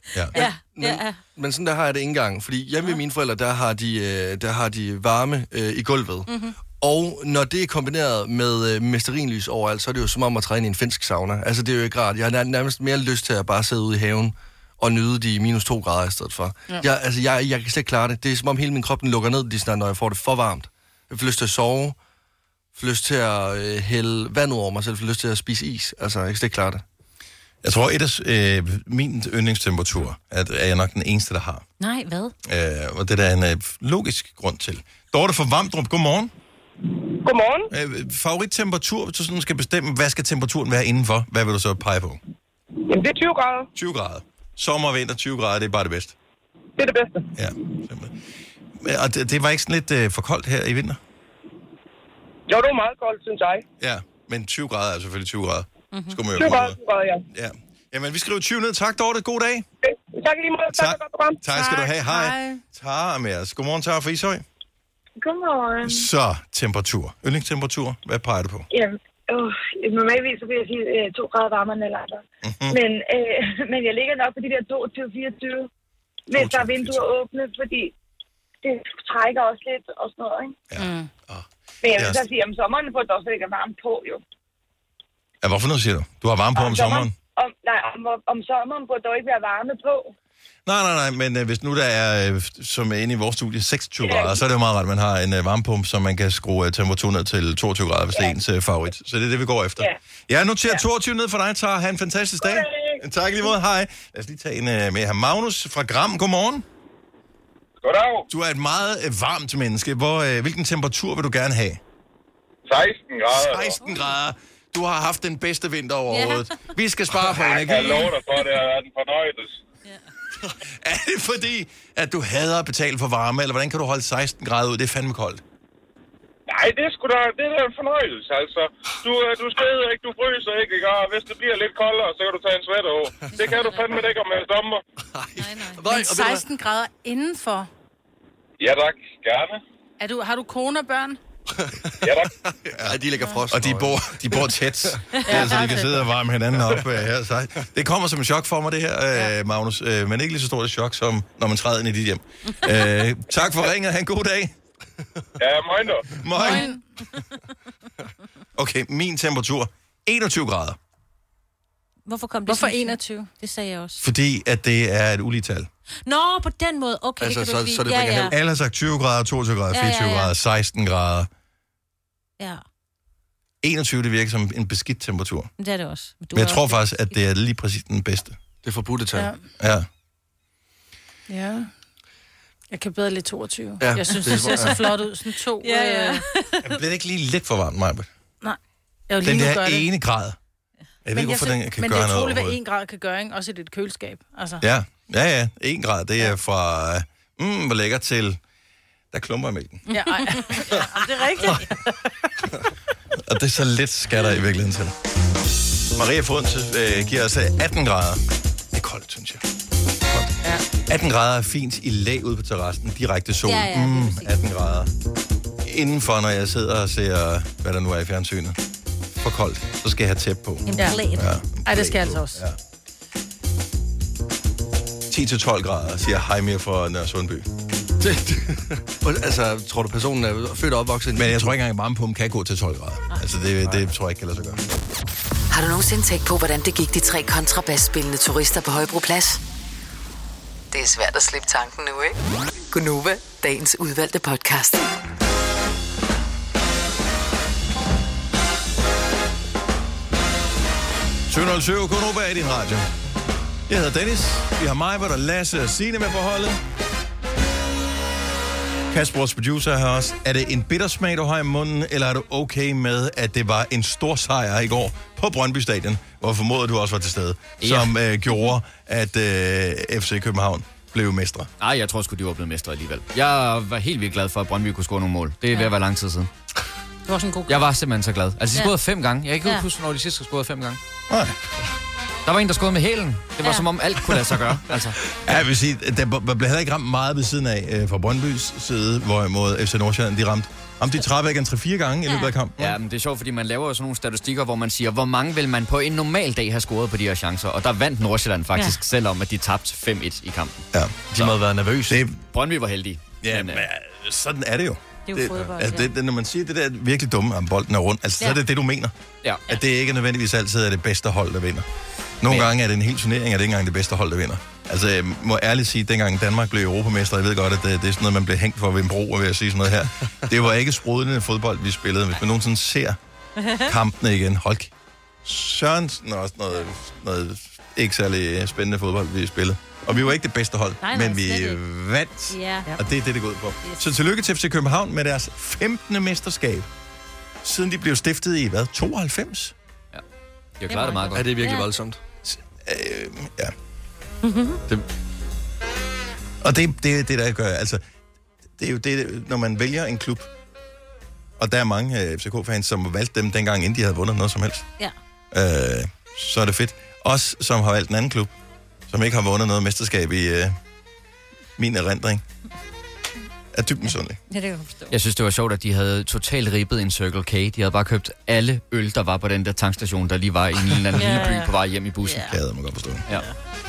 Men sådan der har jeg det ikke engang, fordi hjemme ved mine forældre, der har de varme i gulvet. Mm-hmm. Og når det er kombineret med stearinlys overalt, så er det jo som om at træde ind i en finsk sauna. Altså, det er jo ikke rart. Jeg har nærmest mere lyst til at bare sidde ude i haven og nyde de minus 2 grader i stedet for. Ja. Jeg kan slet ikke klare det. Det er som om hele min krop den lukker ned, når jeg får det for varmt. Jeg får lyst til at sove, jeg får lyst til at hælde vand ud over mig selv, jeg får lyst til at spise is. Altså, jeg kan slet ikke klare det. Jeg tror, min yndlingstemperatur er jeg nok den eneste, der har. Nej, hvad? Og det er der en logisk grund til. Dorte fra Vamdrup, godmorgen. Godmorgen. Favorittemperatur, hvis du sådan skal bestemme, hvad skal temperaturen være indenfor? Hvad vil du så pege på? Jamen, det er 20 grader. 20 grader. Sommer og vinter, 20 grader, det er bare det bedste. Det er det bedste. Ja, simpelthen. Og det var ikke sådan lidt for koldt her i vinter? Jo, det var meget koldt, synes jeg. Ja, men 20 grader er selvfølgelig 20 grader. Mm-hmm. 20 grader, ja. Jamen, vi skriver 20 ned. Tak, Dorte. God dag. Okay. Tak lige meget. Tak skal du have. Hej. Tara med os. Godmorgen, Tara fra Ishøj. Godmorgen. Så, temperatur. Yndlingstemperatur. Hvad peger du på? Jamen, normalvis så vil jeg sige 2 grader varmere end alle andre. Mm-hmm. Men jeg ligger nok på de der 22-24, hvis der er vinduer åbne, fordi det trækker også lidt og sådan noget, ikke? Ja. Men jeg vil så sige, om sommeren får det også ikke varme på, jo. Ja, hvorfor noget siger du? Du har varme på om sommeren? Om sommeren burde der ikke være varme på. Nej, men hvis nu der er, som er inde i vores studie, 26 grader, så er det jo meget rart, at man har en varmepumpe, så man kan skrue temperaturen ned til 22 grader, hvis det er ens favorit. Så det er det, vi går efter. Jeg noterer 22 ned for dig, Tara. Ha' en fantastisk dag. Tak lige måde. Hej. Lad os lige tage en med her. Magnus fra Gram. Godmorgen. Goddag. Du er et meget varmt menneske. Hvilken temperatur vil du gerne have? 16 grader. 16 grader. Du har haft den bedste vinter overhovedet. Vi skal spare på energi. Jeg kan love dig for, det er den fornøjelses. Er det fordi, at du hader at betale for varme, eller hvordan kan du holde 16 grader ud? Det er fandme koldt. Nej, det er en fornøjelse, altså. Du sveder ikke, du fryser ikke, og hvis det bliver lidt koldere, så kan du tage en sweater over. Det kan du fandme ikke om sommer. Nej. Men 16 grader indenfor? Ja tak, gerne. Har du kone og børn? Ja tak. Ja, de ligger frost. Og de bor tæt, så de kan sidde og varme hinanden op her. Så det kommer som et chok for mig, det her, Magnus. Men ikke lige så stort et chok, som når man træder ind i dit hjem. Tak for ringet. Ha' en god dag. Ja, moin. Moin. Okay, min temperatur, 21 grader. Hvorfor 21? Det sagde jeg også. Fordi at det er et uligetal. Nå, på den måde. Okay, altså, det kan du så det alle har sagt 20 grader, 22 grader, 24 grader, 16 grader. Ja. 21, det virker som en beskidt temperatur. Det er det også. Men jeg tror faktisk, at det er lige præcis den bedste. Det er forbudte tal. Ja. Ja. Jeg kan bedre lidt 22. Ja, Jeg synes, det ser så flot ud. Sådan 2... Ja. Bliver det ikke lige lidt for varmt, Maja? Nej. Jeg Den der ene grad. Jeg ved ikke, hvorfor den kan gøre noget. Men det er utroligt, hvad 1 grad kan gøre, ikke? Også i dit køleskab. Altså. Ja. 1 grad, det er fra... hvor lækker til... Der klumper i mælken. Ja, det er rigtigt. Og det er så lidt skatter i virkeligheden til. Maria Fodense giver os 18 grader. Det er koldt, synes jeg. Koldt. Ja. 18 grader er fint i lag ude på terrassen. Direkte sol. 18 grader. Indenfor, når jeg sidder og ser, hvad der nu er i fjernsynet. For koldt. Så skal jeg have tæp på. Ej, det skal jeg altså også. Ja. 10-12 grader, siger Heimir fra Nørre Sundby. Altså, tror du, personen er født og opvokset? Men jeg tror ikke engang, at varmepumpen kan gå til 12 grader. Altså, det tror jeg ikke kan lade sig gøre. Har du nogensinde tænkt på, hvordan det gik de 3 kontrabasspillende turister på Højbroplads? Det er svært at slippe tanken nu, ikke? Gunova, dagens udvalgte podcast. Gunova er i din radio. Jeg hedder Dennis. Vi har mig, og Lasse og Signe med på holdet. Kasper, vores producer, her også. Er det en bittersmag, du har i munden, eller er du okay med, at det var en stor sejr i går på Brøndby Stadion, hvor formoder du også var til stede, som gjorde, at FC København blev mestre? Nej, jeg tror sgu, de var blevet mestre alligevel. Jeg var helt vildt glad for, at Brøndby kunne score nogle mål. Det er ved at være lang tid siden. Det var sådan en god. Jeg var simpelthen så glad. Altså, de scorede 5 gange. Jeg kan ikke huske, når de sidste scorede 5 gange. Nej. Der var en, der skåede med hælen. Det var som om alt kunne lade sig gøre. Altså. Ja, jeg vil sige, der blev heller ikke ramt meget ved siden af fra Brøndbys side, hvorimod FC Nordsjælland, de ramte de Trabeck 3-4 gange i løbet af kampen. Ja, men det er sjovt, fordi man laver jo sådan nogle statistikker, hvor man siger, hvor mange vil man på en normal dag have scoret på de her chancer. Og der vandt Nordsjælland faktisk, selvom at de tabte 5-1 i kampen. Ja. De må have været nervøse. Brøndby var heldige. Ja, men sådan er det jo. Det er jo fodbold, altså, når man siger det der virkelig dumme, at bolden er rundt, så er det det, du mener. Ja. At det ikke nødvendigvis altid er det bedste hold, der vinder. Nogle gange er det en hel turnering, og det er ikke engang det bedste hold, der vinder. Altså, jeg må ærligt sige, at dengang Danmark blev europamester, jeg ved godt, at det er sådan noget, man blev hængt for ved en bro, ved at sige sådan noget her. Det var ikke sprudlende fodbold, vi spillede. Hvis man nogensinde ser kampene igen, hold Sørensen også noget ikke særlig spændende fodbold, vi spillede. Og vi var ikke det bedste hold, men vi vandt, og det er det går ud på. Yes. Så tillykke til FC København med deres 15. mesterskab, siden de blev stiftet i, 92? Ja, de har klaret det meget godt. Ja, det er virkelig voldsomt. Ja. Og det er det, der gør, altså, det er jo det, når man vælger en klub, og der er mange FCK-fans, som valgte dem dengang, inden de havde vundet noget som helst. Ja. Så er det fedt. Os, som har valgt en anden klub, som ikke har vundet noget mesterskab i min erindring, er dybt misundelig. Ja, det kan jeg forstå. Jeg synes, det var sjovt, at de havde totalt ribbet en Circle K. De havde bare købt alle øl, der var på den der tankstation, der lige var i en eller anden lille by på vej hjem i bussen. Ja, det må godt forstå. Ja.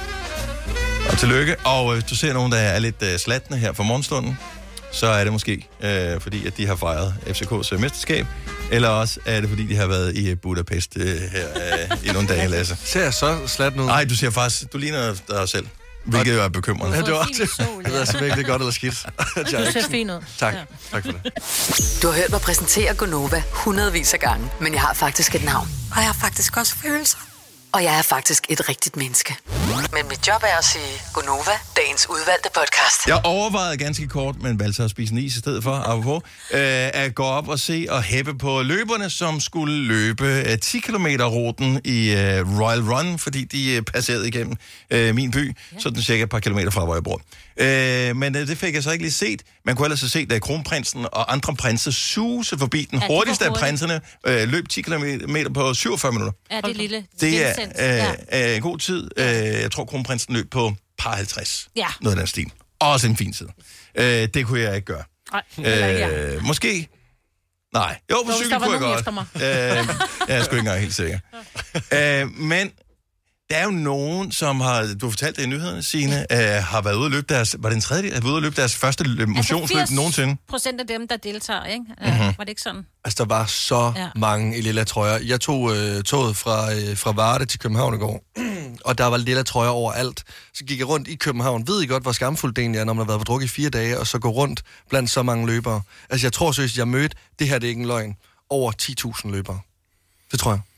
Og tillykke. Og hvis du ser nogen, der er lidt slatne her for morgenstunden, så er det måske, fordi at de har fejret FCK's mesterskab, eller også er det, fordi de har været i Budapest her i nogle dage, Lasse. Ser jeg så slatne ud? Nej, du ser faktisk, du ligner dig selv. Hvilket jo er bekymrende. Ja, det var det. Det er simpelthen ikke godt eller skidt. Du ser fint ud. Tak. Tak for det. Du har hørt mig præsentere Gunova hundredvis af gange, men jeg har faktisk et navn. Og jeg har faktisk også følelser. Og jeg er faktisk et rigtigt menneske. Men mit job er at sige Gunova, dagens udvalgte podcast. Jeg overvejede ganske kort, men valgte at spise en is i stedet for, apropos, at gå op og se og hæppe på løberne, som skulle løbe 10 km-ruten i Royal Run, fordi de passerede igennem min by, sådan cirka et par kilometer fra, hvor jeg bor. Men det fik jeg så ikke lige set. Man kunne ellers have set, at kronprinsen og andre prinser suse forbi den hurtigste af prinserne, løb 10 km på 47 minutter. Ja, det er lille. Det er en god tid. Jeg tror, kronprinsen løb på par 50. Ja. Noget af den stil. Også en fin tid. Det kunne jeg ikke gøre. Nej, måske... Nej. Jo, på cykel kunne jeg godt. Jeg er sgu ikke engang helt sikker. Men der er jo nogen, som har... Du har fortalt det i nyhederne, Signe, har været ude og løbe deres... Var det en tredjedel? Har været ude og løbe deres første motionsløb nogensinde? 80% af dem, der deltager, ikke? Var det ikke sådan? Altså, der var så mange i lilla trøjer. Jeg tog toget fra Varde til København i går, og der var lilla trøjer overalt. Så gik jeg rundt i København. Ved I godt, hvor skamfuldt det egentlig er, når man har været på druk i 4 dage, og så gå rundt blandt så mange løbere? Altså, jeg tror seriøst, jeg mødte, det her det er ikke en løgn, over 10.000 løbere. Det tror jeg.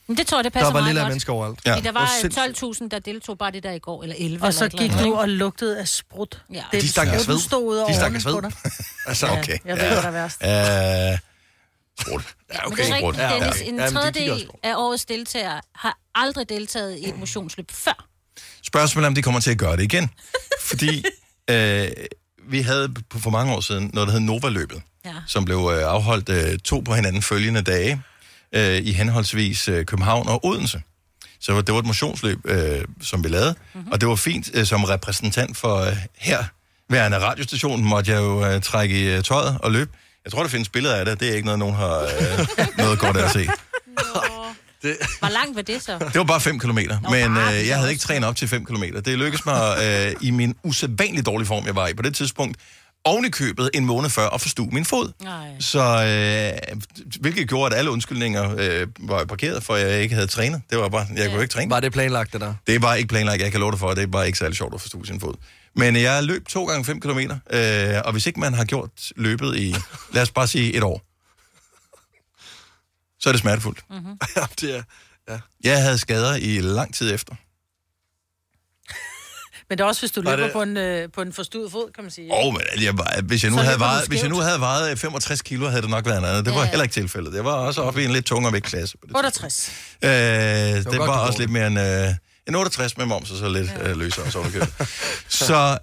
Men det tror jeg, det passer Der var meget lille godt. mennesker overalt. Ja. Der var 12.000, der deltog bare det der i går, eller 11. Og så eller gik eller du og lugtede af sprut. Ja. De stank af sved. Du stod ud over De stank af sved. på dig. Altså, okay. Jeg ved, hvad der er værst. Sprut. Ja, Men okay. det er Sprut. rigtigt, Dennis. En men de kigger tredjedel også af årets deltagere har aldrig deltaget i et motionsløb før. Spørgsmålet er, om de kommer til at gøre det igen. Fordi vi havde for mange år siden noget, der hed Nova-løbet, som blev afholdt 2 på hinanden følgende dage i henholdsvis København og Odense. Så det var et motionsløb, som vi lavede, og det var fint. Som repræsentant for herværende radiostationen måtte jeg jo trække i tøjet og løbe. Jeg tror, der findes billeder af det. Det er ikke noget, nogen har noget godt af at se. Hvor langt var det så? Det var bare 5 kilometer, men jeg havde ikke trænet op til 5 kilometer. Det lykkedes mig i min usædvanligt dårlige form, jeg var i på det tidspunkt, oven i købet en måned før at forstue min fod. Så hvilket gjorde, at alle undskyldninger var parkeret, for jeg ikke havde trænet. Det var bare, jeg kunne ikke træne. Var det planlagt, det der? Det var ikke planlagt, jeg kan love dig for, det er bare ikke særlig sjovt at forstue sin fod. Men jeg løb 2 gange 5 kilometer, og hvis ikke man har gjort løbet i, lad os bare sige 1 år, så er det smertefuldt. Mm-hmm. Ja, det er... Ja. Jeg havde skader i lang tid efter. Men det er også, hvis du løber på en forstuet fod, kan man sige. Men hvis jeg nu havde vejet 65 kilo, havde det nok været andet. Det var heller ikke tilfældet. Jeg var også oppe i en lidt tungere vægtklasse. 68. Det var også lidt mere en 68 med moms, og så lidt løsere. Så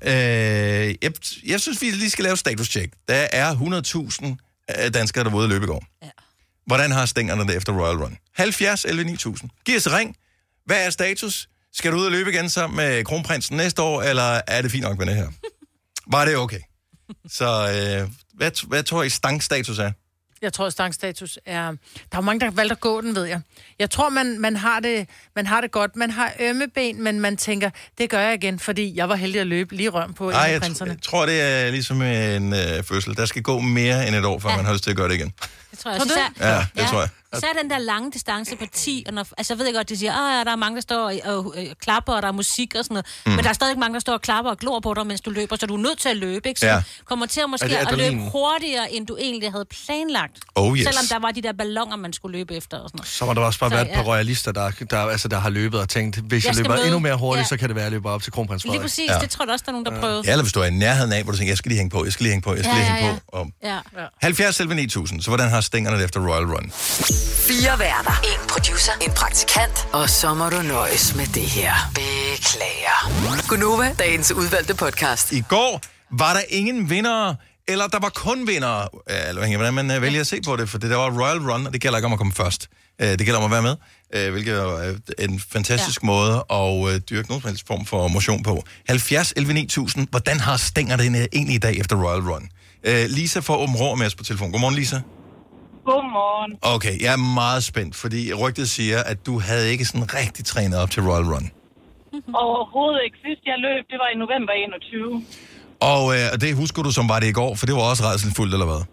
jeg synes, vi lige skal lave status-check. Der er 100.000 danskere, der var ude at løbe i går. Ja. Hvordan har stængerne det efter Royal Run? 70 11 9000. Giv os ring. Hvad er status? Skal du ud og løbe igen sammen med kronprinsen næste år, eller er det fint nok med det her? Var det okay? Så hvad tror I stangstatus er? Jeg tror, stangstatus er... Der er jo mange, der har valgt at gå den, ved jeg. Jeg tror, man har det godt. Man har ømme ben, men man tænker, det gør jeg igen, fordi jeg var heldig at løbe lige røm på prinserne. Jeg tror, det er ligesom en fødsel. Der skal gå mere end 1 år, før man har lyst til at gøre det igen. Det tror jeg også. Ja, det tror jeg. Så er den der lange distance på 10, og altså jeg ved godt, de siger, der er mange, der står og klapper, og der er musik og sådan noget, men der er stadig mange, der står og klapper og glor på dig, mens du løber, så du er nødt til at løbe, ikke? Så kommer til at måske at løbe hurtigere, end du egentlig havde planlagt. Selvom der var de der balloner, man skulle løbe efter og sådan noget. Så må der også bare være et par royalister, der har løbet og tænkt, hvis jeg løber endnu mere hurtigt, så kan det være, at jeg løber op til kronprins Frederik. Lige præcis, det tror jeg også, der er nogen, der prøvede. Ja, eller hvis du er i nærheden af, hvor du tænker, jeg skal lige hænge på. Og 70 11 9000, så hvordan har stængerne det efter Royal Run? 4 værter, 1 producer, 1 praktikant, og så må du nøjes med det her. Beklager. Gunova, dagens udvalgte podcast. I går var der ingen vindere, eller der var kun vindere, eller hvordan man vælger at se på det, for det der var Royal Run, og det gælder ikke om at komme først. Det gælder om at være med, hvilket er en fantastisk måde at dyrke nogen som helst form for motion på. 70 11 9000, hvordan har stængerne det egentlig i dag efter Royal Run? Lisa får Åben Rå med os på telefon. Godmorgen, Lisa. Godmorgen. Okay, jeg er meget spændt, fordi rygtet siger, at du havde ikke sådan rigtig trænet op til Royal Run. Overhovedet ikke. Sidst jeg løb, det var i november 21. Og det husker du, som var det i går, for det var også rædselsfuldt, eller hvad?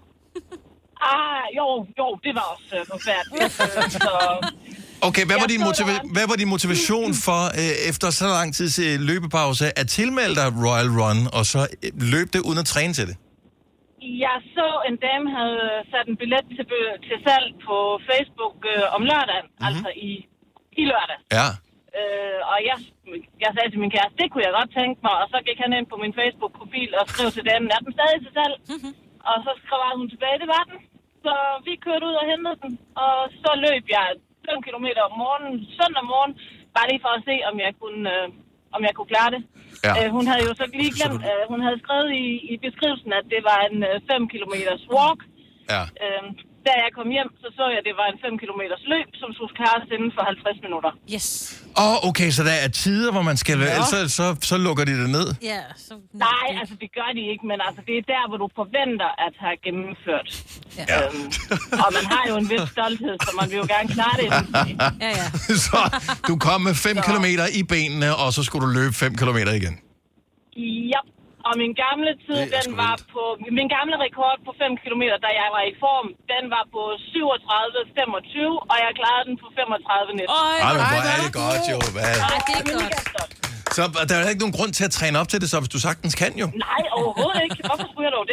Jo, det var også forfærdeligt. Okay, hvad var din motivation for, efter så lang tids løbepause, at tilmelde dig Royal Run, og så løb det uden at træne til det? Jeg så en dame havde sat en billet til salg på Facebook om lørdagen, altså i lørdag. Ja. Og jeg sagde til min kæreste, det kunne jeg godt tænke mig, og så gik han ind på min Facebook-profil og skrev til damen, er den stadig til salg? Og så skrev hun tilbage, det var den. Så vi kørte ud og hentede den, og så løb jeg 5 kilometer om morgenen, søndag morgen, bare lige for at se, om jeg kunne klare det. Ja. Hun havde jo så lige glemt, hun havde skrevet i beskrivelsen, at det var en 5 kilometers walk. Ja. Da jeg kom hjem, så jeg, at det var en 5 kilometers løb, som skulle klares inden for 50 minutter. Yes. Okay, så der er tider, hvor man skal løbe, så lukker de det ned? Ja. Nej, altså det gør de ikke, men altså det er der, hvor du forventer at have gennemført. Ja. Og man har jo en vis stolthed, så man vil jo gerne klare det. Ja. Så du kom med 5 kilometer i benene, og så skulle du løbe 5 kilometer igen? Ja. Og min gamle tid, min gamle rekord på 5 kilometer, da jeg var i form, den var på 37,25, og jeg klarede den på 35,19. Hvor er det godt, jo. Det er godt. Så der er ikke nogen grund til at træne op til det, så hvis du sagtens kan jo. Nej, overhovedet ikke. Hvorfor skulle jeg dog det?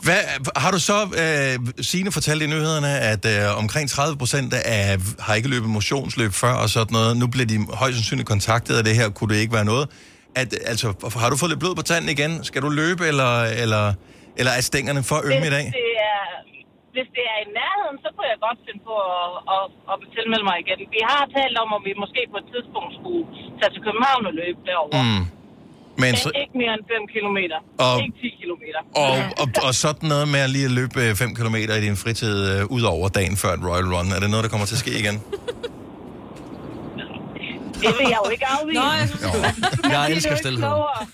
Har du så, Signe fortalte i nyhederne, at omkring 30% har ikke løbet motionsløb før og sådan noget. Nu bliver de højst sandsynligt kontaktet af det her. Kunne det ikke være noget? Har du fået lidt blod på tanden igen? Skal du løbe, eller er stængerne for ømme i dag? Hvis det er i nærheden, så kunne jeg godt finde på at tilmelde mig igen. Vi har talt om, at vi måske på et tidspunkt skulle tage til København og løbe derovre. Men ikke mere end 5 kilometer. Ikke 10 kilometer. Og sådan noget med at lige løbe 5 kilometer i din fritid ud over dagen før et Royal Run. Er det noget, der kommer til at ske igen? Det vil jeg jo ikke afvise. Jeg elsker stilhed.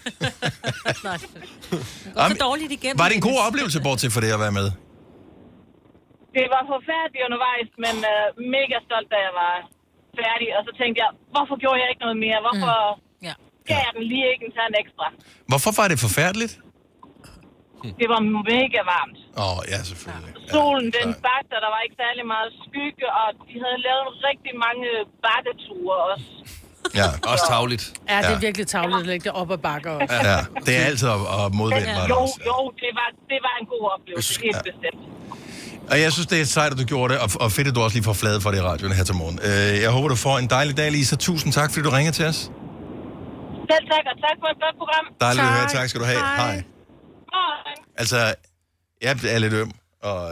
Var det en god oplevelse, bortset for det at være med? Det var forfærdeligt undervejs, men mega stolt, da jeg var færdig. Og så tænkte jeg, hvorfor gjorde jeg ikke noget mere? Hvorfor gav jeg den lige ikke en tand ekstra? Hvorfor var det forfærdeligt? Det var mega varmt. Ja, selvfølgelig. Solen, den bagte, og der var ikke særlig meget skygge, og de havde lavet rigtig mange bakketure også. Ja, også tavligt. Ja, det er virkelig tavligt at lægge det op ad bakker også. Ja, det er altid at modvinde. Jo, det var en god oplevelse, helt bestemt. Og jeg synes, det er sejt, at du gjorde det, og fedt, at du også lige får flade for det i radioen her til morgen. Jeg håber, du får en dejlig dag, Lisa. Tusind tak, fordi du ringede til os. Selv tak, og tak for et godt program. Dejligt at høre. Tak skal du have. Hej. Altså, jeg er lidt øm, og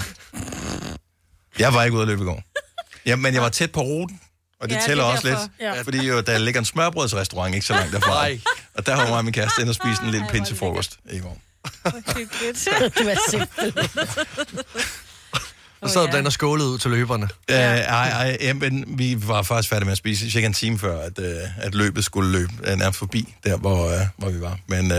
jeg var ikke ude at løbe i går. Men jeg var tæt på ruten, og det tæller også lidt, fordi der ligger en smørbrødsrestaurant ikke så langt derfra. Og der har mig og min kæreste ind og spist en lille pind til frokost i går. Du er simpelthen. Og så havde den og skålet ud til løberne. Men vi var faktisk færdige med at spise cirka en time før, at løbet skulle løbe nærmest forbi, der hvor vi var. Men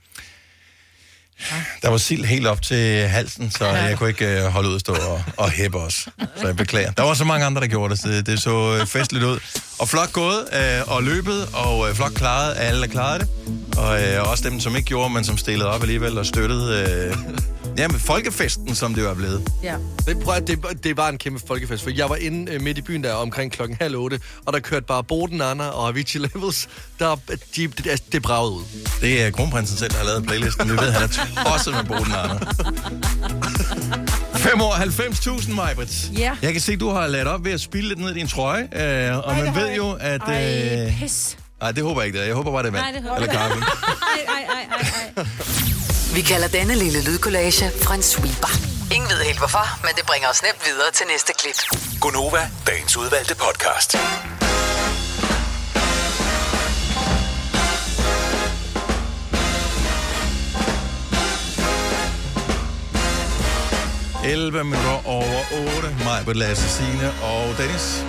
der var sild helt op til halsen, så jeg kunne ikke holde ud at stå og hæppe os. Så jeg beklager. Der var så mange andre, der gjorde det, så det så festligt ud. Og flot gået og løbet, og flot klaret. Alle klarede det. Og også dem, som ikke gjorde, men som stillede op alligevel og støttede med folkefesten, som det var blevet. Ja. Det var en kæmpe folkefest, for jeg var inde midt i byen der omkring 7:30, og der kørte bare Boden Anna og Avicii Levels. Det bragede ud. Det er kronprinsen selv, der har lavet playlisten. Vi ved, han er også med Boden Anna. 5 år, 90.000, Majbrit. Ja. Jeg kan se, du har ladt op ved at spille lidt ned i din trøje, og man ved jo, at... Pis. Nej, det håber jeg ikke, det. Jeg håber bare, det er vand. Nej, det håber eller kaffe. Ej. Vi kalder denne lille lydkollage en sweeper. Ingen ved helt hvorfor, men det bringer os nemt videre til næste klip. Gonova, dagens udvalgte podcast. $11 minutter over 8. Majbert, Lasse, Signe og Dennis.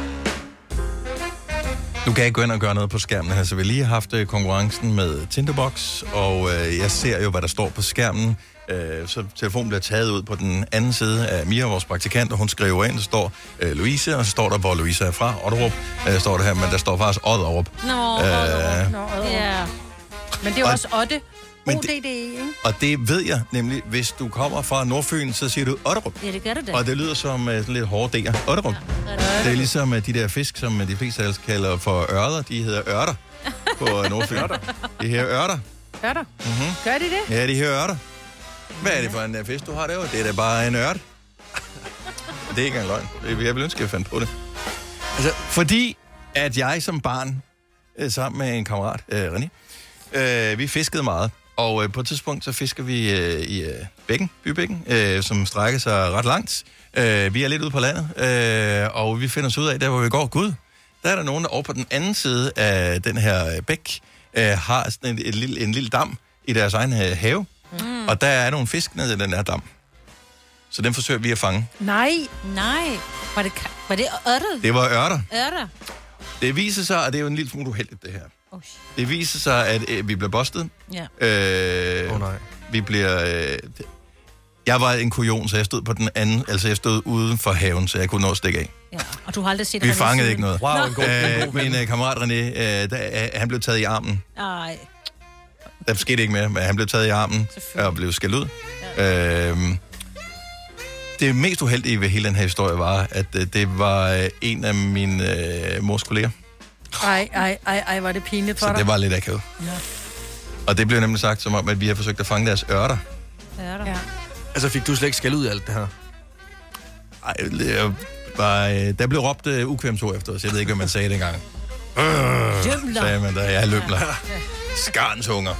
Du kan ikke gå ind og gøre noget på skærmen her, så vi lige har haft konkurrencen med Tinderbox, og jeg ser jo, hvad der står på skærmen. Så telefonen bliver taget ud på den anden side af Mia, vores praktikant, og hun skriver ind, der står Louise, og så står der, hvor Louise er fra, Otterup, står det her, men der står faktisk Odderup. Ja. Men det er jo også Otte. O-D-D-E, ikke? Og det ved jeg nemlig, hvis du kommer fra Nordfyn, så siger du Otterup. Ja, det gør det. Og det lyder som sådan lidt hårde D'er. Otterup. Ja, det er ligesom de der fisk, som de fleste af os kalder for ørder. De hedder ørter på Nordfyn. De her ørter. Ørter? Mm-hmm. Gør de det? Ja, de her ørter. Hvad er det for en fisk, du har derovre? Det er da bare en ørt. Det er ikke engang løgn. Jeg vil ønske, at jeg fandt på det. Altså, fordi at jeg som barn, sammen med en kammerat, René, vi fiskede meget. Og på et tidspunkt, så fisker vi i bybækken, som strækker sig ret langt. Vi er lidt ude på landet, og vi finder os ud af, der hvor vi går, gud, der er der nogen, der over på den anden side af den her bæk, har sådan en lille dam i deres egen have. Mm. Og der er nogle fisk nede i den her dam. Så den forsøger vi at fange. Nej. Var det ørter? Det var ørter. Ørter? Det viser sig, og det er jo en lille smule uheldigt, det her. Det viser sig, at vi bliver bustet. Ja. Nej. Vi bliver... jeg var en kujon, så jeg stod på den anden... Altså, jeg stod uden for haven, så jeg kunne nå at stikke af. Ja, og du har aldrig set... Vi fangede ikke noget. Wow, en god min kammerat René, han blev taget i armen. Nej. Der skete ikke mere, men han blev taget i armen og blev skældt ud. Ja. Det mest uheldige ved hele den her historie var, at det var en af mine mors kolleger. Ej, var det pinligt for dig? Så det var lidt akavet. Ja. Og det blev nemlig sagt som om, at vi har forsøgt at fange deres ørter. Ja. Altså, fik du slet ikke skæld ud af alt det her? Ej, der blev råbt ukvemsord efter os. Jeg ved ikke, hvad man sagde dengang. Lømler. Sagde man der. Ja, lømler. Skarnsunger.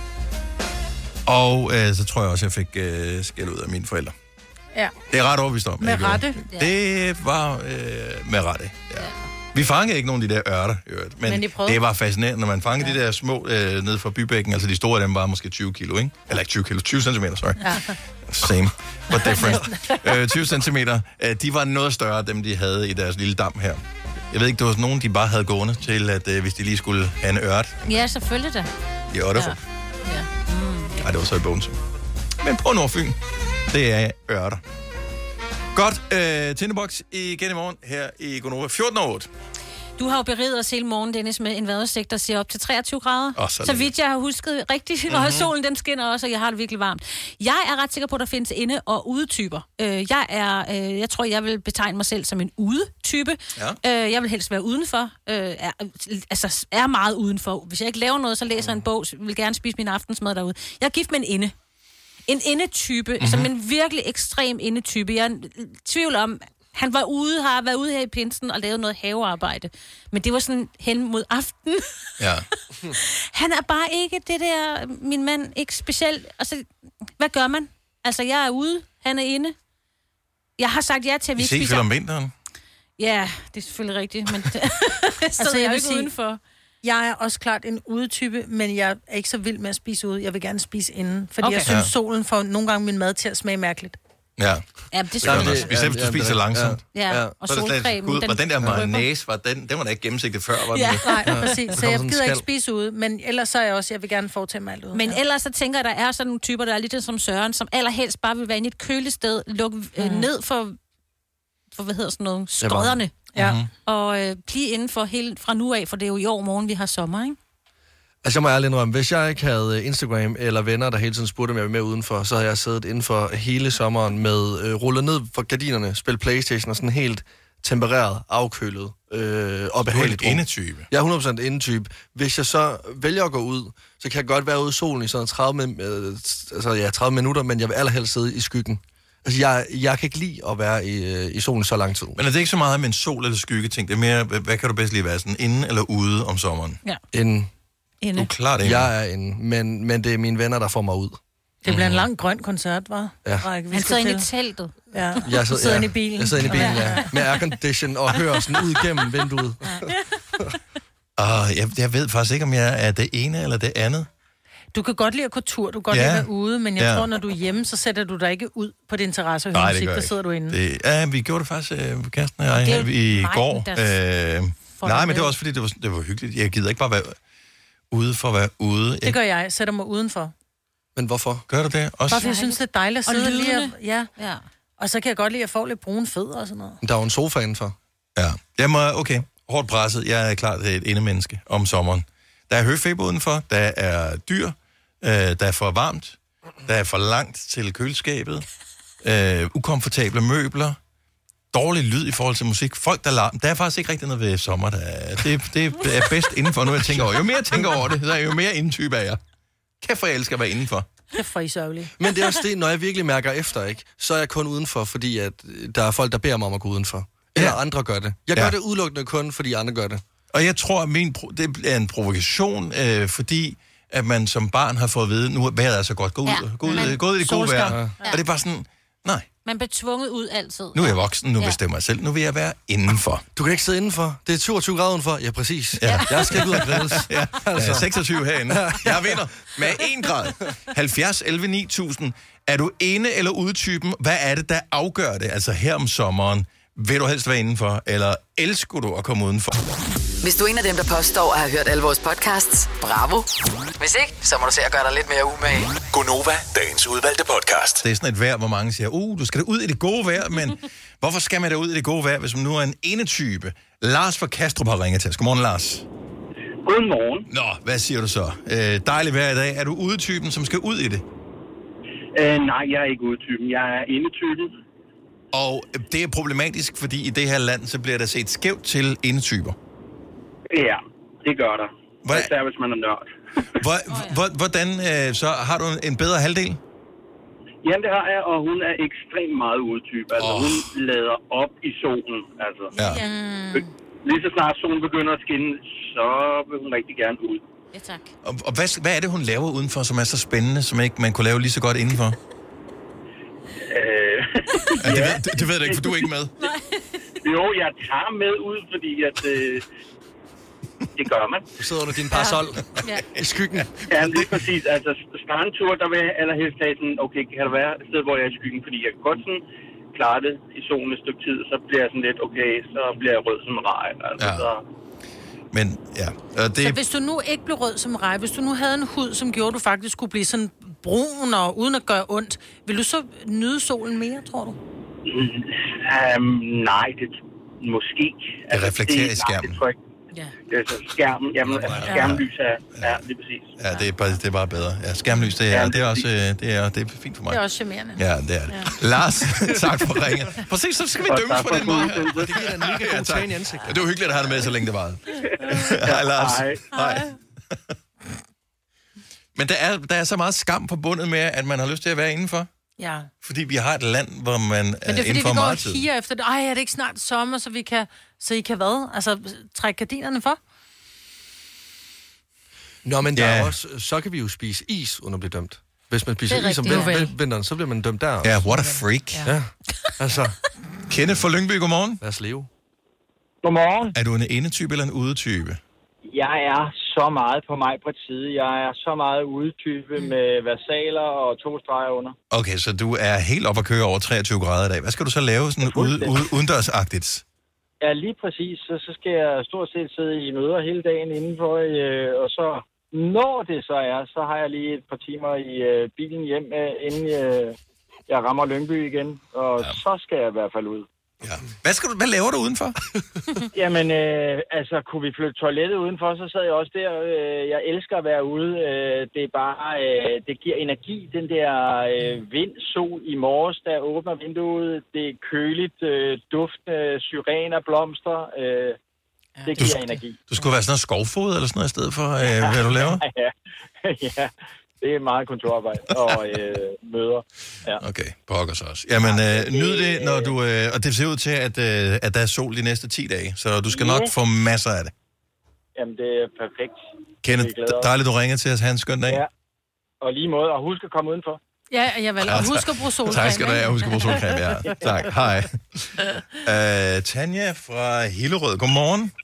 Og så tror jeg også, jeg fik skæld ud af mine forældre. Ja. Det er ret overbevist om. Med rette. Det var med rette, ja. Vi fangede ikke nogen af de der ørter, men det var fascinerende, når man fangede de der små ned fra bybækken, altså de store af dem var måske 20 kilo, ikke? Eller ikke 20 kilo, 20 centimeter, sorry. Ja. Same, but different. 20 centimeter, de var noget større, dem de havde i deres lille dam her. Jeg ved ikke, det var sådan nogen, de bare havde gående til, at hvis de lige skulle have en ørt. Ja, selvfølgelig da. I Otterford. Ja. Nej, det var så i Bogense. Men på Nordfyn, det er ørter. Godt, Tindeboks igen i morgen her i Gonova 14:08. Du har jo beriget os hele morgen, Dennis, med en vejrudsigt, der siger op til 23 grader. Så vidt jeg har husket rigtigt, og solen den skinner også, og jeg har det virkelig varmt. Jeg er ret sikker på, at der findes inde- og udetyper. Jeg tror, jeg vil betegne mig selv som en udetype. Ja. Jeg vil helst være udenfor. Er meget udenfor. Hvis jeg ikke laver noget, så læser jeg en bog, vil gerne spise min aftensmad derude. Jeg er gift med en inde. En indetype, som en virkelig ekstrem indetype. Jeg er i tvivl om, han har været ude her i pinsen og lavet noget havearbejde. Men det var sådan hen mod aften. Ja. Han er bare ikke det der, min mand, ikke specielt. Altså, hvad gør man? Altså, jeg er ude, han er inde. Jeg har sagt ja til, at vi ikke spiser. I om vinteren? Ja, det er selvfølgelig rigtigt, men altså, jeg vil ikke udenfor. Jeg er også klart en udetype, men jeg er ikke så vild med at spise ude. Jeg vil gerne spise inden, fordi jeg synes, solen får nogle gange min mad til at smage mærkeligt. Ja. Ja, det er specielt, hvis du spiser langsomt. Ja, og solcremen. Og den der mayonnaise, den var da ikke gennemsigtigt før, var den? Ja, nej, præcis. Så jeg gider ikke spise ude, men ellers så er jeg også, jeg vil gerne foretage mig alt ude. Men ellers så tænker jeg, der er sådan nogle typer, der er lidt som Søren, som allerhelst bare vil være inde i et kølested, lukke ned for hvad hedder sådan noget, skodderne. Ja. Og blive inden for helt fra nu af, for det er jo i år morgen, vi har sommer, ikke? Altså, jeg må ærligt indrømme, hvis jeg ikke havde Instagram eller venner, der hele tiden spurgte, om jeg var med udenfor, så havde jeg siddet indenfor hele sommeren med rullet ned for gardinerne, spillet PlayStation og sådan helt tempereret, afkølet og behageligt. Du er en indetype. Jeg er 100% indetype. Hvis jeg så vælger at gå ud, så kan jeg godt være ude i solen i sådan 30 minutter, men jeg vil allerhelst sidde i skyggen. Altså, jeg kan ikke lide at være i solen så lang tid. Men er det ikke så meget med en sol- eller skyggeting? Det er mere, hvad kan du bedst lide være, sådan inde eller ude om sommeren? Ja. Inde. Du er klart inde. Jeg er inde, men det er mine venner, der får mig ud. Det bliver en lang grøn koncert, hva'? Ja. Han sidder inde i teltet. Ja. Jeg sidder inde i bilen. Jeg sidder inde i bilen, ja. Med aircondition og hører sådan ud gennem vinduet. Jeg ved faktisk ikke, om jeg er det ene eller det andet. Du kan godt lide at gå tur, du kan godt lide at være ude, men jeg tror, når du er hjemme, så sætter du dig ikke ud på din terrasse og hører musik, der sidder du inde. Vi gjorde det faktisk, Kirsten og jeg, her i går. Nej, men det var også, fordi det var hyggeligt. Jeg gider ikke bare være ude for at være ude. Det gør jeg. Jeg sætter mig udenfor. Men hvorfor? Gør du det også? Bare fordi jeg synes, det er dejligt at sidde lige. Ja. Og så kan jeg godt lide at få lidt brune fødder og sådan noget. Der er jo en sofa indenfor. Ja. Okay. Hårdt presset. Jeg er klart et indemenneske om sommeren. Der er høfeber udenfor. Der er dyr. Der er for varmt. Der er for langt til køleskabet. Ukomfortable møbler. Dårlig lyd i forhold til musik. Folk, der larmer. Der er faktisk ikke rigtig noget ved sommer. Det er bedst indenfor, nu jeg tænker over. Jo mere jeg tænker over det, så er jo mere indentype er jeg. Kæft for jeg elsker at være indenfor. Kæft for I sørgelige. Men det er også det, når jeg virkelig mærker efter, ikke? Så er jeg kun udenfor, fordi at der er folk, der beder mig om at gå udenfor. Eller andre gør det. Jeg gør det udelukkende kun, fordi andre gør det. Og jeg tror, at det er en provokation, fordi at man som barn har fået at vide, nu er vejret er så godt. Gå ud i det gode vejr. Og det er bare sådan, nej. Man bliver tvunget ud altid. Nu er jeg voksen, nu bestemmer jeg selv. Nu vil jeg være indenfor. Du kan ikke sidde indenfor. Det er 22 grader udenfor. Ja, præcis. Ja. Jeg skal ud og grilles. Altså 26 herinde. Jeg vinder med 1 grad. 70, 11, 9000. Er du inde- eller udetypen? Hvad er det, der afgør det? Altså her om sommeren. Vil du helst være indenfor? Eller elsker du at komme udenfor? Hvis du er en af dem, der påstår at have hørt alle vores podcasts, bravo. Hvis ikke, så må du se at gøre dig lidt mere umage. Gonova, dagens udvalgte podcast. Det er sådan et vejr, hvor mange siger, du skal da ud i det gode vejr, men hvorfor skal man da ud i det gode vejr, hvis man nu er en enetype? Lars fra Kastrup har ringet til os. Godmorgen, Lars. Godmorgen. Nå, hvad siger du så? Dejligt vejr i dag. Er du udetypen, som skal ud i det? Nej, jeg er ikke udetypen. Jeg er indetypen. Og det er problematisk, fordi i det her land, så bliver der set skævt til indetyper. Ja, det gør der. Især hvis man er nørd. Hvordan, så har du en bedre halvdel? Jamen, det har jeg, og hun er ekstremt meget udetype. Altså, hun lader op i solen. Altså. Ja. Lige så snart solen begynder at skinne, så vil hun rigtig gerne ud. Ja, tak. Og hvad er det, hun laver udenfor, som er så spændende, som ikke man kunne lave lige så godt indenfor? Det ved jeg ikke, for du er ikke med. Jo, jeg tager med ud, fordi at... det gør man. Du sidder under din parasol i skyggen. Ja, lige præcis. Altså, strandtur, der vil jeg allerhelst have sådan, okay, kan der være et sted, hvor jeg er i skyggen? Fordi jeg kan godt sådan klare det i solen et stykke tid, så bliver jeg sådan lidt, okay, så bliver jeg rød som en rej. Altså, så... Men, ja. Så hvis du nu ikke blev rød som en rej, hvis du nu havde en hud, som gjorde, at du faktisk kunne blive sådan brun og uden at gøre ondt, vil du så nyde solen mere, tror du? Nej, det måske. Det reflekterer i skærmen. Ja. Altså, skærmen, jamen, skærmlys er lige præcis. Ja, det er bare bedre. Ja, skærmlys, det er også det er fint for mig. Det er også charmerende. Ja, det er det. Ja. Lars, tak for ringen. Præcis, så skal vi dømme på den måde. Det giver dig en mega god træn i ansigtet. Det var hyggeligt at have det med, så længe det varede. Hej, Lars. Hej. Men der er så meget skam forbundet med, at man har lyst til at være indenfor. Ja. Fordi vi har et land, hvor man Men det er fordi, vi går og higer efter det. Ej, er det ikke snart sommer, så I kan hvad? Altså, trække gardinerne for? Nå, men der er også, så kan vi jo spise is, uden at blive dømt. Hvis man spiser is om vinteren, så bliver man dømt der. Ja, what a freak. Ja, altså. Kenneth fra Lyngby, godmorgen. Lad os leve. Godmorgen. Er du en indetype eller en udetype? Jeg er så meget på mig på tid. Jeg er så meget udetype med versaler og 2 streger under. Okay, så du er helt op at køre over 23 grader i dag. Hvad skal du så lave sådan udendørsagtigt? Ja, lige præcis. Så skal jeg stort set sidde i møder hele dagen indenfor, og så når det så er, så har jeg lige et par timer i bilen hjem, inden jeg rammer Lyngby igen, og så skal jeg i hvert fald ud. Ja. Hvad laver du udenfor? Jamen, altså, kunne vi flytte toilettet udenfor, så sad jeg også der. Jeg elsker at være ude. Det er bare, det giver energi, den der vind, sol i morges, der åbner vinduet. Det er køligt, duftende syrener, blomster. Det giver energi. Du skulle være sådan noget skovfod eller sådan noget i stedet for, hvad du laver? Ja. Det er meget kontorarbejde og møder. Ja. Okay, pokker så også. Jamen, nyd det, når du... og det ser ud til, at der er sol de næste 10 dage, så du skal nok få masser af det. Jamen, det er perfekt. Kenneth, dejligt, du ringer til os. Ha' en skøn dag. Ja, og lige måde. Og husk at komme udenfor. Ja, jeg vil. Og husk at bruge solcreme. Tak skal du have. Husk at bruge solcreme, ja. Tak. Hej. Tanja fra Hillerød. Godmorgen.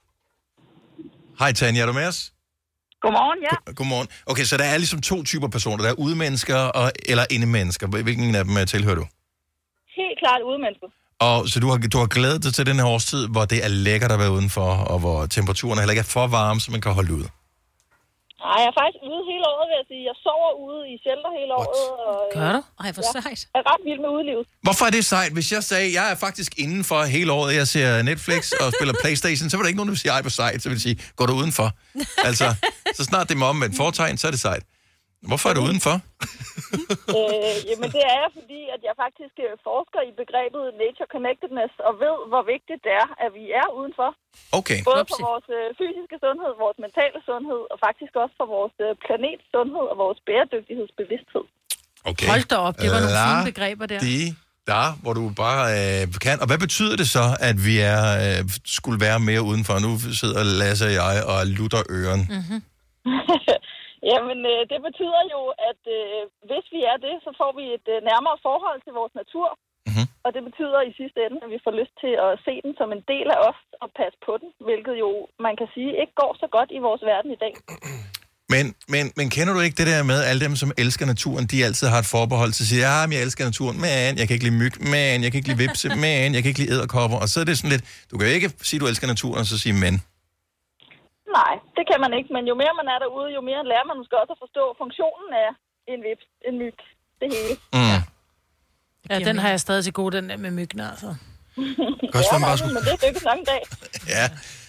Hej, Tanja. Er du med os? Godmorgen, ja. Godmorgen. Okay, så der er ligesom 2 typer personer. Der er udemennesker eller indemennesker. Hvilken af dem tilhører du? Helt klart udemennesker. Og så du har glædet dig til den her årstid, hvor det er lækkert at være udenfor, og hvor temperaturen heller ikke er for varme, så man kan holde ud. Nej, jeg er faktisk ude hele året, vil jeg sige. Jeg sover ude i shelter hele året. Og, gør du? Ej, hvor sejt. Jeg er ret vild med udelivet. Hvorfor er det sejt? Hvis jeg sagde, jeg er faktisk indenfor hele året, jeg ser Netflix og spiller Playstation, så var der ikke nogen, der vil sige, ej, hvor sejt. Så vil jeg sige, går du udenfor? Altså, så snart det er med omvendt foretegn, så er det sejt. Hvorfor er du udenfor? Jamen, det er jeg, fordi at jeg faktisk forsker i begrebet nature connectedness, og ved, hvor vigtigt det er, at vi er udenfor. Okay. Både for vores fysiske sundhed, vores mentale sundhed, og faktisk også for vores planets sundhed og vores bæredygtighedsbevidsthed. Okay. Hold da op, det var nogle fine begreber der. Hvor du bare kan. Og hvad betyder det så, at vi skulle være mere udenfor? Nu sidder Lasse og jeg og lutter øren. Mm-hmm. Jamen, det betyder jo, at hvis vi er det, så får vi et nærmere forhold til vores natur. Mm-hmm. Og det betyder i sidste ende, at vi får lyst til at se den som en del af os og passe på den, hvilket jo, man kan sige, ikke går så godt i vores verden i dag. Men kender du ikke det der med, alle dem, som elsker naturen, de altid har et forbehold til at sige, ja, men jeg elsker naturen, men jeg kan ikke lide myg, men jeg kan ikke lide vipse, men jeg kan ikke lide edderkopper. Og så er det sådan lidt, du kan jo ikke sige, at du elsker naturen, og så sige men. Nej, det kan man ikke, men jo mere man er derude, jo mere lærer man måske også at forstå funktionen af en vips, en myg, det hele. Mm. Ja, den har jeg stadig til gode, den der med myggene, altså. Men det er ikke sådan en dag. Ja,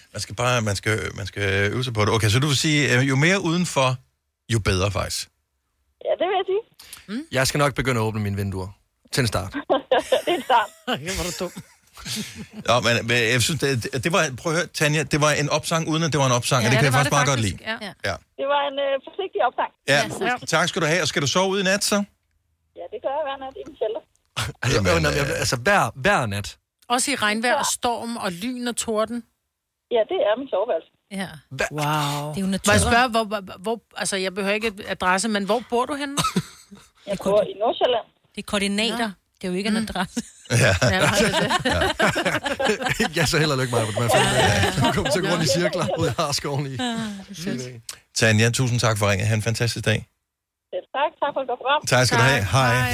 man skal øve sig på det. Okay, så du vil sige, jo mere udenfor, jo bedre faktisk. Ja, det vil jeg sige. Mm. Jeg skal nok begynde at åbne mine vinduer. Til en start. Det er en start. Ja, var du dum. Nå, men jeg synes, det var, prøv at høre, Tanja, det var en opsang, uden at det var en opsang, og det kan jeg faktisk meget godt lide. Ja. Det var en forsigtig opsang. Ja, tak skal du have, og skal du sove ud i nat, så? Ja, det gør jeg hver nat i min shelter. Altså hver nat? Også i regnvejr og storm og lyn og torden? Ja, det er min soveværelse. Ja. Wow. Det er jo natur. Må jeg spørge, hvor altså jeg behøver ikke et adresse, men hvor bor du henne? Jeg bor i Nordsjælland. Det er koordinater. Nå. Det er jo ikke en adresse. Ja. Jeg så heller ikke mig på det. Du kommer til grund i cirkler ud af Harskoven i. Tanja, tusind tak for ringen. Ha' en fantastisk dag. Tak for et godt program. Tak skal du have. Hej.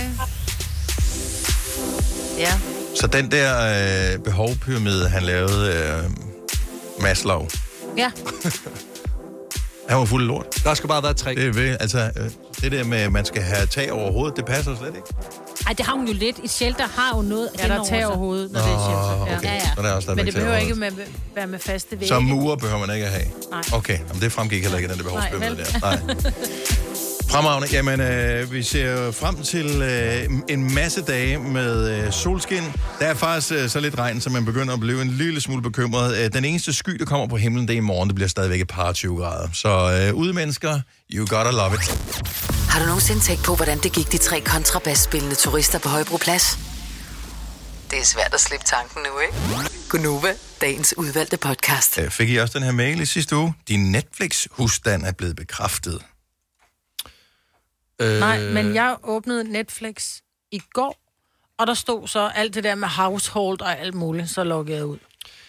Ja. Så den der behovpyramide, han lavede, Maslow, Ja. han var fuld af lort. Der skal bare være et træk. Det der med, at man skal have tag over hovedet, det passer slet ikke. Ej, det har hun jo lidt. Et shelter har jo noget. Ja, der tager over hovedet, når det er shelter. Okay. Ja. Så der er også Men det behøver ikke være med faste vægge. Så murer behøver man ikke at have. Nej. Okay, men det fremgik heller ikke, den der behovspyramide der. Nej. Fremragende. Jamen, vi ser frem til en masse dage med solskin. Der er faktisk så lidt regn, så man begynder at blive en lille smule bekymret. Den eneste sky, der kommer på himlen, det er i morgen. Det bliver stadigvæk et par 20 grader. Så ude mennesker, you gotta love it. Har du nogensinde tænkt på, hvordan det gik de 3 kontrabasspillende turister på Højbroplads? Det er svært at slippe tanken nu, ikke? Gunova, dagens udvalgte podcast. Fik I også den her mail i sidste uge? Din Netflix-husstand er blevet bekræftet. Nej, men jeg åbnede Netflix i går, og der stod så alt det der med household og alt muligt, så loggede jeg ud.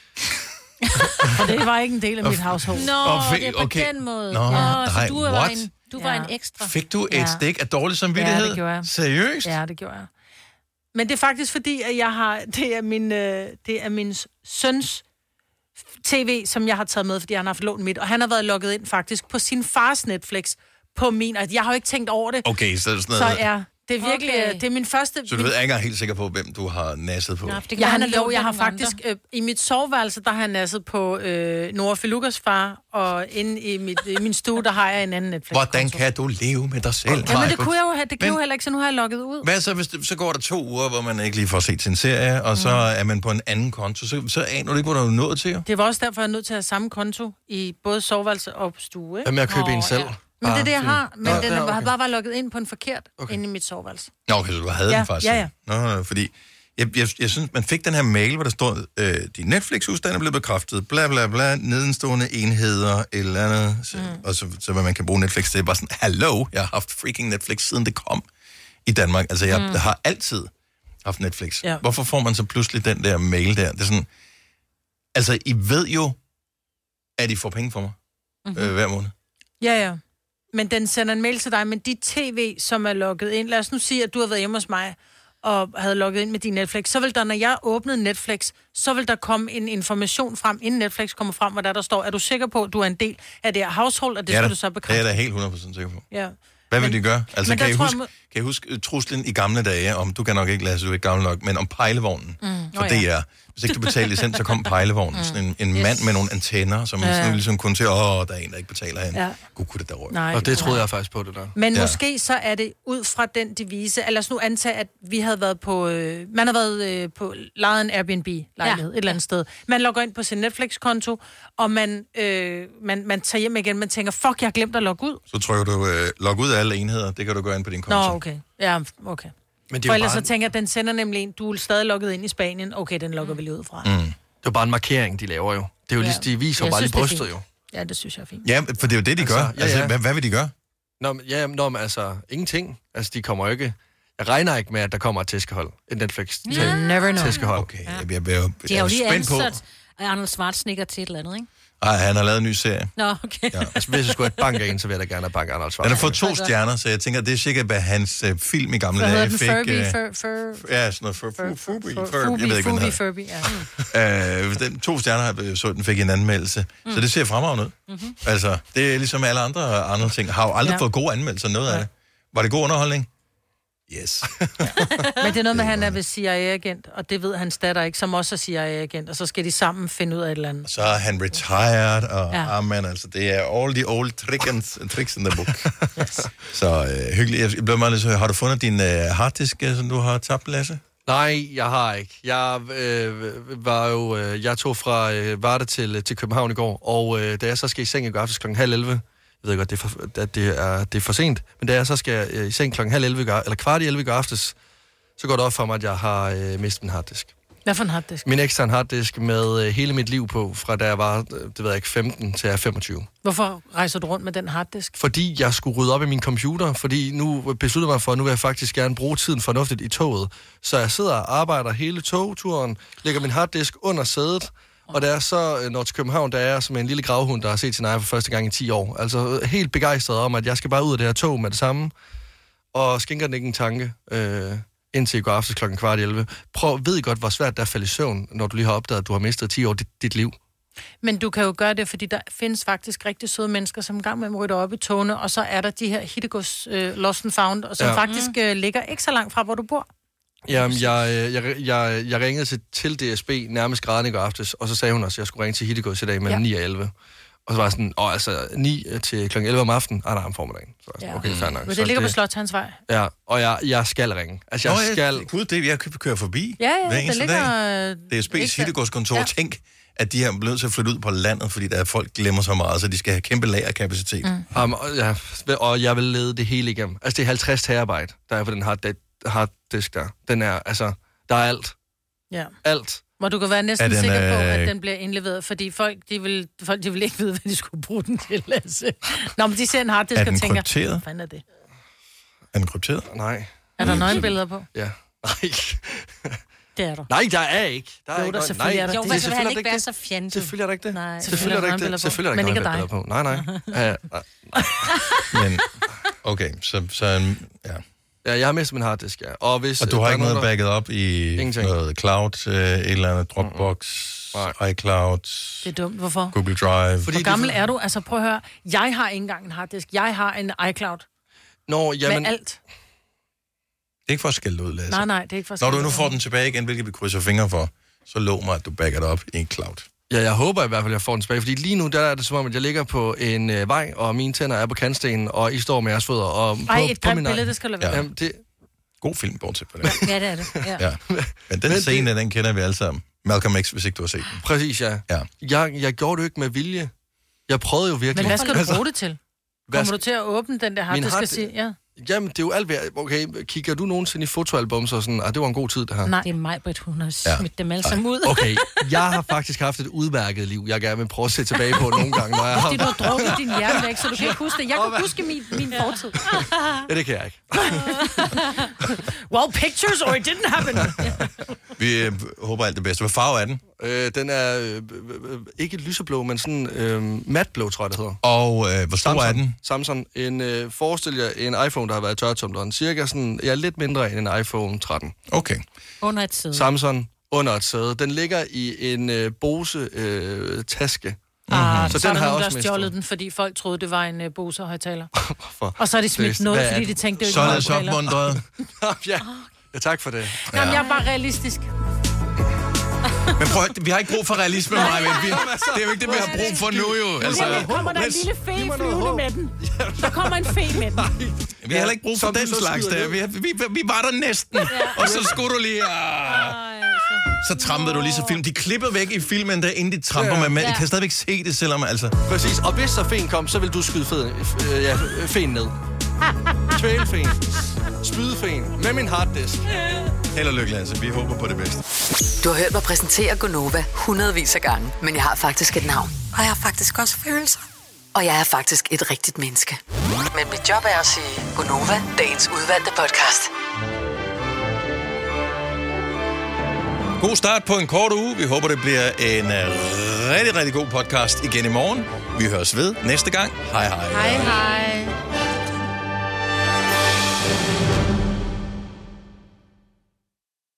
Og det var ikke en del af mit household. Det er på den måde. Så du var en ekstra. Fik du et stik af dårlig samvittighed? Ja, det gjorde jeg. Seriøst? Ja, det gjorde jeg. Men det er faktisk fordi, at det er min søns tv, som jeg har taget med, fordi han har forlånt mit, og han har været logget ind faktisk på sin fars Netflix på min, og jeg har jo ikke tænkt over det. Okay, så er det sådan noget... Så ja, det er virkelig, det er min første... Så du ved, jeg er ikke engang helt sikker på, hvem du har nasset på. Jeg har faktisk, i mit soveværelse, der har jeg nasset på Nora Felukas far, og inde i min stue, der har jeg en anden Netflix. Hvordan kan du leve med dig selv? Jamen, det kunne jeg jo have, det kan jo heller ikke, så nu har jeg logget ud. Hvad så, hvis så går der 2 uger, hvor man ikke lige får set sin serie, og så er man på en anden konto, så aner du ikke, hvor du er nået til? Det var også derfor, jeg er nødt til at have samme konto i både soveværelse og stue. Hvad med at købe en selv? Ja. Men det er det, jeg har. Men den har bare været logget ind på en forkert inde i mit soveværelse. Nå, okay, så du havde den faktisk. Ja. Nå, fordi jeg synes, man fik den her mail, hvor der stod, din Netflix-husstand er blevet bekræftet, bla bla bla, nedenstående enheder, et eller andet, og så hvad man kan bruge Netflix til. Bare sådan, hallo, jeg har haft freaking Netflix, siden det kom i Danmark. Altså, jeg har altid haft Netflix. Ja. Hvorfor får man så pludselig den der mail der? Det er sådan, altså, I ved jo, at I får penge for mig hver måned. Ja. Men den sender en mail til dig, men de tv, som er logget ind, lad os nu sige, at du har været hjemme hos mig, og havde logget ind med din Netflix, så vil der, når jeg åbnede Netflix, så vil der komme en information frem, inden Netflix kommer frem, hvor der står, er du sikker på, at du er en del af det her household, og det skal du så bekræfte? Det er jeg da helt 100% sikker på. Ja. Hvad vil de gøre? Altså, kan I huske truslen i gamle dage om, du kan nok ikke lade sig, du er ikke gammel nok, men om pejlevognen. For det er, hvis ikke du betaler licens, så kom pejlevognen. Sådan en mand med nogle antenner, som sådan ligesom kunne til, der er en, der ikke betaler hende. Ja. Gud, kunne det der røg. Og det troede jeg faktisk på, det der. Men måske så er det ud fra den devise, eller os nu antage, at vi havde været på, man har været på lejet en Airbnb-lejlighed et eller andet sted. Man logger ind på sin Netflix-konto, og man tager hjem igen, man tænker, fuck, jeg har glemt at logge ud. Så trykker du log ud af alle enheder, det kan du gøre ind på din konto. Nå, okay. Ja, okay. Men for ellers så tænker jeg, at den sender nemlig en, du er stadig logget ind i Spanien. Okay, den logger vi lige ud fra. Det er bare en markering, de laver jo. Det er jo lige, de viser jo bare lige brystet jo. Ja, det synes jeg er fint. Ja, for det er jo det, de gør. Altså, hvad vil de gøre? Nå, men altså, ingenting. Altså, de kommer jo ikke... Jeg regner ikke med, at der kommer et tæskehold. Et Never know. Tæskehold. Okay, De har jo lige ansat Arnold Schwarzenegger til et eller andet, ikke? Nej, han har lavet en ny serie. Nå, okay. Ja. Altså, hvis jeg skulle have et bank af en, så vil jeg da gerne have bank Arnold Den Schwarzenegger. har fået 2 stjerner, så jeg tænker, det er sikkert, hvad hans film i gamle dage fik. Ja, sådan noget Furby. Jeg ved ikke, hvad den Furby, ja. Den 2 stjerner, så den fik en anmeldelse. Så det ser fremragende ud. Altså, det er ligesom alle andre ting. Har jo aldrig fået gode anmeldelser, noget af det. Var det god underholdning? Yes. Men det er noget med, at han er ved CIA-agent, og det ved hans datter ikke, som også er CIA-agent, og så skal de sammen finde ud af et eller andet. Så er han retired, og amen, altså, det er all the old tricks in the book. Yes. Så hyggeligt. Jeg blev meget lidt så, har du fundet din harddisk, som du har tabt, Lasse? Nej, jeg har ikke. Jeg tog fra Varde til København i går, og da jeg så skal i seng i går aftes kl. 10:30, jeg ved jeg godt, det er for sent, men da jeg så skal i seng klokken 10:30 eller 10:15 i går aftes, så går det op for mig, at jeg har mistet min harddisk. Hvad for en harddisk? Min eksterne harddisk med hele mit liv på, fra da jeg var, det ved jeg ikke, 15 til jeg er 25. Hvorfor rejser du rundt med den harddisk? Fordi jeg skulle rydde op i min computer, fordi nu besluttede mig for, at nu vil jeg faktisk gerne bruge tiden fornuftigt i toget. Så jeg sidder og arbejder hele togturen, lægger min harddisk under sædet, og da jeg så når til København, der er jeg som en lille gravhund, der har set sin ejer for første gang i 10 år. Altså helt begejstret om, at jeg skal bare ud af det her tog med det samme, og skænker den ikke en tanke. Indtil i går aftes klokken 10:15. Ved I godt, hvor svært det er at falde i søvn, når du lige har opdaget, at du har mistet 10 år dit liv? Men du kan jo gøre det, fordi der findes faktisk rigtig søde mennesker, som engang med rytter op i togene, og så er der de her Hittegås Lost and Found, som faktisk ligger ikke så langt fra, hvor du bor. Jamen, jeg ringede til DSB nærmest grædende i går aftes, og så sagde hun også, at jeg skulle ringe til Hittegås i dag mellem 9 og 11. Og så var jeg sådan, 9 til kl. 11 om aftenen, nej, om formiddagen. Så okay, fair nok. Men det ligger på Slotshandsvej. Ja, og jeg skal ringe. Altså, jeg skal... Gud, jeg kører forbi. Ja, hver eneste ligger... dag. DSB's Hittegårdskontor. Ja. Tænk, at de her er blevet til at flytte ud på landet, fordi der er folk glemmer så meget, så de skal have kæmpe lagerkapacitet. Og jeg vil lede det hele igennem. Altså, det er 50 terabyte, der er på den harddisk der. Den er, altså, der er alt. Ja. Alt. Hvor du kan være næsten sikker på, at den bliver indleveret, fordi folk de vil ikke vide, hvad de skulle bruge den til, Lasse. Nå, men de ser en harddisk og tænker, hvad fanden er det? Er den krypteret? Nej. Er der nøgenbilleder på? Ja. Nej. Det er der. Nej, der er ikke. Der selvfølgelig er der. Jo, men så vil han ikke være så fjantet. Selvfølgelig er der ikke det. Nej, selvfølgelig er der ikke det. Selvfølgelig er der ikke billeder på. Nej. Men, okay, så ja. Ja, jeg har mistet min harddisk, ja. Og du har ikke noget backet op i noget cloud, et eller andet Dropbox, iCloud, det er dumt. Hvorfor? Google Drive. Hvor gammel er du? Altså prøv at høre. Jeg har ikke engang en harddisk. Jeg har en iCloud. Med alt. Det er ikke for at skælde ud, Lasse. Nej, det er ikke for at skælde ud. Når du nu får den tilbage igen, hvilket vi krydser fingre for, så lov mig, at du backer det op i en cloud. Ja, jeg håber i hvert fald, at jeg får den tilbage, fordi lige nu der er det som om, at jeg ligger på en vej, og mine tænder er på kantstenen, og I står med jeres fødder. Og et grimt billede, det skal du være. Jamen, God film, bortset på det. Ja, det er det. Ja. Men den scene, den kender vi alle sammen. Malcolm X, hvis ikke du har set den. Præcis, ja. Jeg gjorde det ikke med vilje. Jeg prøvede jo virkelig. Men hvad skal du bruge det til? Kommer du til at åbne den der harddisk og sige, ja? Jamen, det er jo alt værd. Okay, kigger du nogensinde i fotoalbums og sådan, det var en god tid, det her? Nej, det er mig, Britt, hun har smidt dem alle sammen ud. Okay, jeg har faktisk haft et udmærket liv, jeg gerne vil prøve at se tilbage på nogle gange, når jeg har... Fordi du har drukket din hjerne væk, så du kan ikke huske det. Jeg kan huske min fortid. Ja, det kan jeg ikke. Well, pictures or it didn't happen. Vi håber alt det bedste. Hvad farve er den? Den er ikke lyseblå, men sådan matblå, tror jeg, det hedder. Og hvor stor er den? Samsung. Forestil jer en iPhone, der har været i tørretumleren. Cirka sådan, lidt mindre end en iPhone 13. Okay. Under et sæde. Samsung under et sæde. Den ligger i en Bose-taske. Så den har også stjålet den, fordi folk troede, det var en Bose-højtaler. Og så har de smidt noget, fordi de tænkte, det var ikke en højtaler. Ja, tak for det. Jamen, jeg er bare realistisk. Men prøv, vi har ikke brug for realisme, Maja. Det er jo ikke det, vi har brug for nu, jo. Altså, kommer der en lille fe flyvende med den? Der kommer en fe med den. Vi har heller ikke brug for den slags der. Vi var der næsten. Og så skulle du lige... Så trampede du lige så film. De klippede væk i filmen, der inden de tramper med. I kan stadigvæk se det, selvom altså... Præcis. Og hvis så fen kom, så vil du skyde fen ned. Tvælfen. Spydfen. Med min harddisk. Held og lykke, Lasse. Vi håber på det bedste. Du har hørt mig præsentere Gonova hundredvis af gange, men jeg har faktisk et navn. Og jeg har faktisk også følelser. Og jeg er faktisk et rigtigt menneske. Men mit job er at sige Gonova, dagens udvalgte podcast. God start på en kort uge. Vi håber, det bliver en rigtig, rigtig god podcast igen i morgen. Vi høres ved næste gang. Hej hej. Hej hej.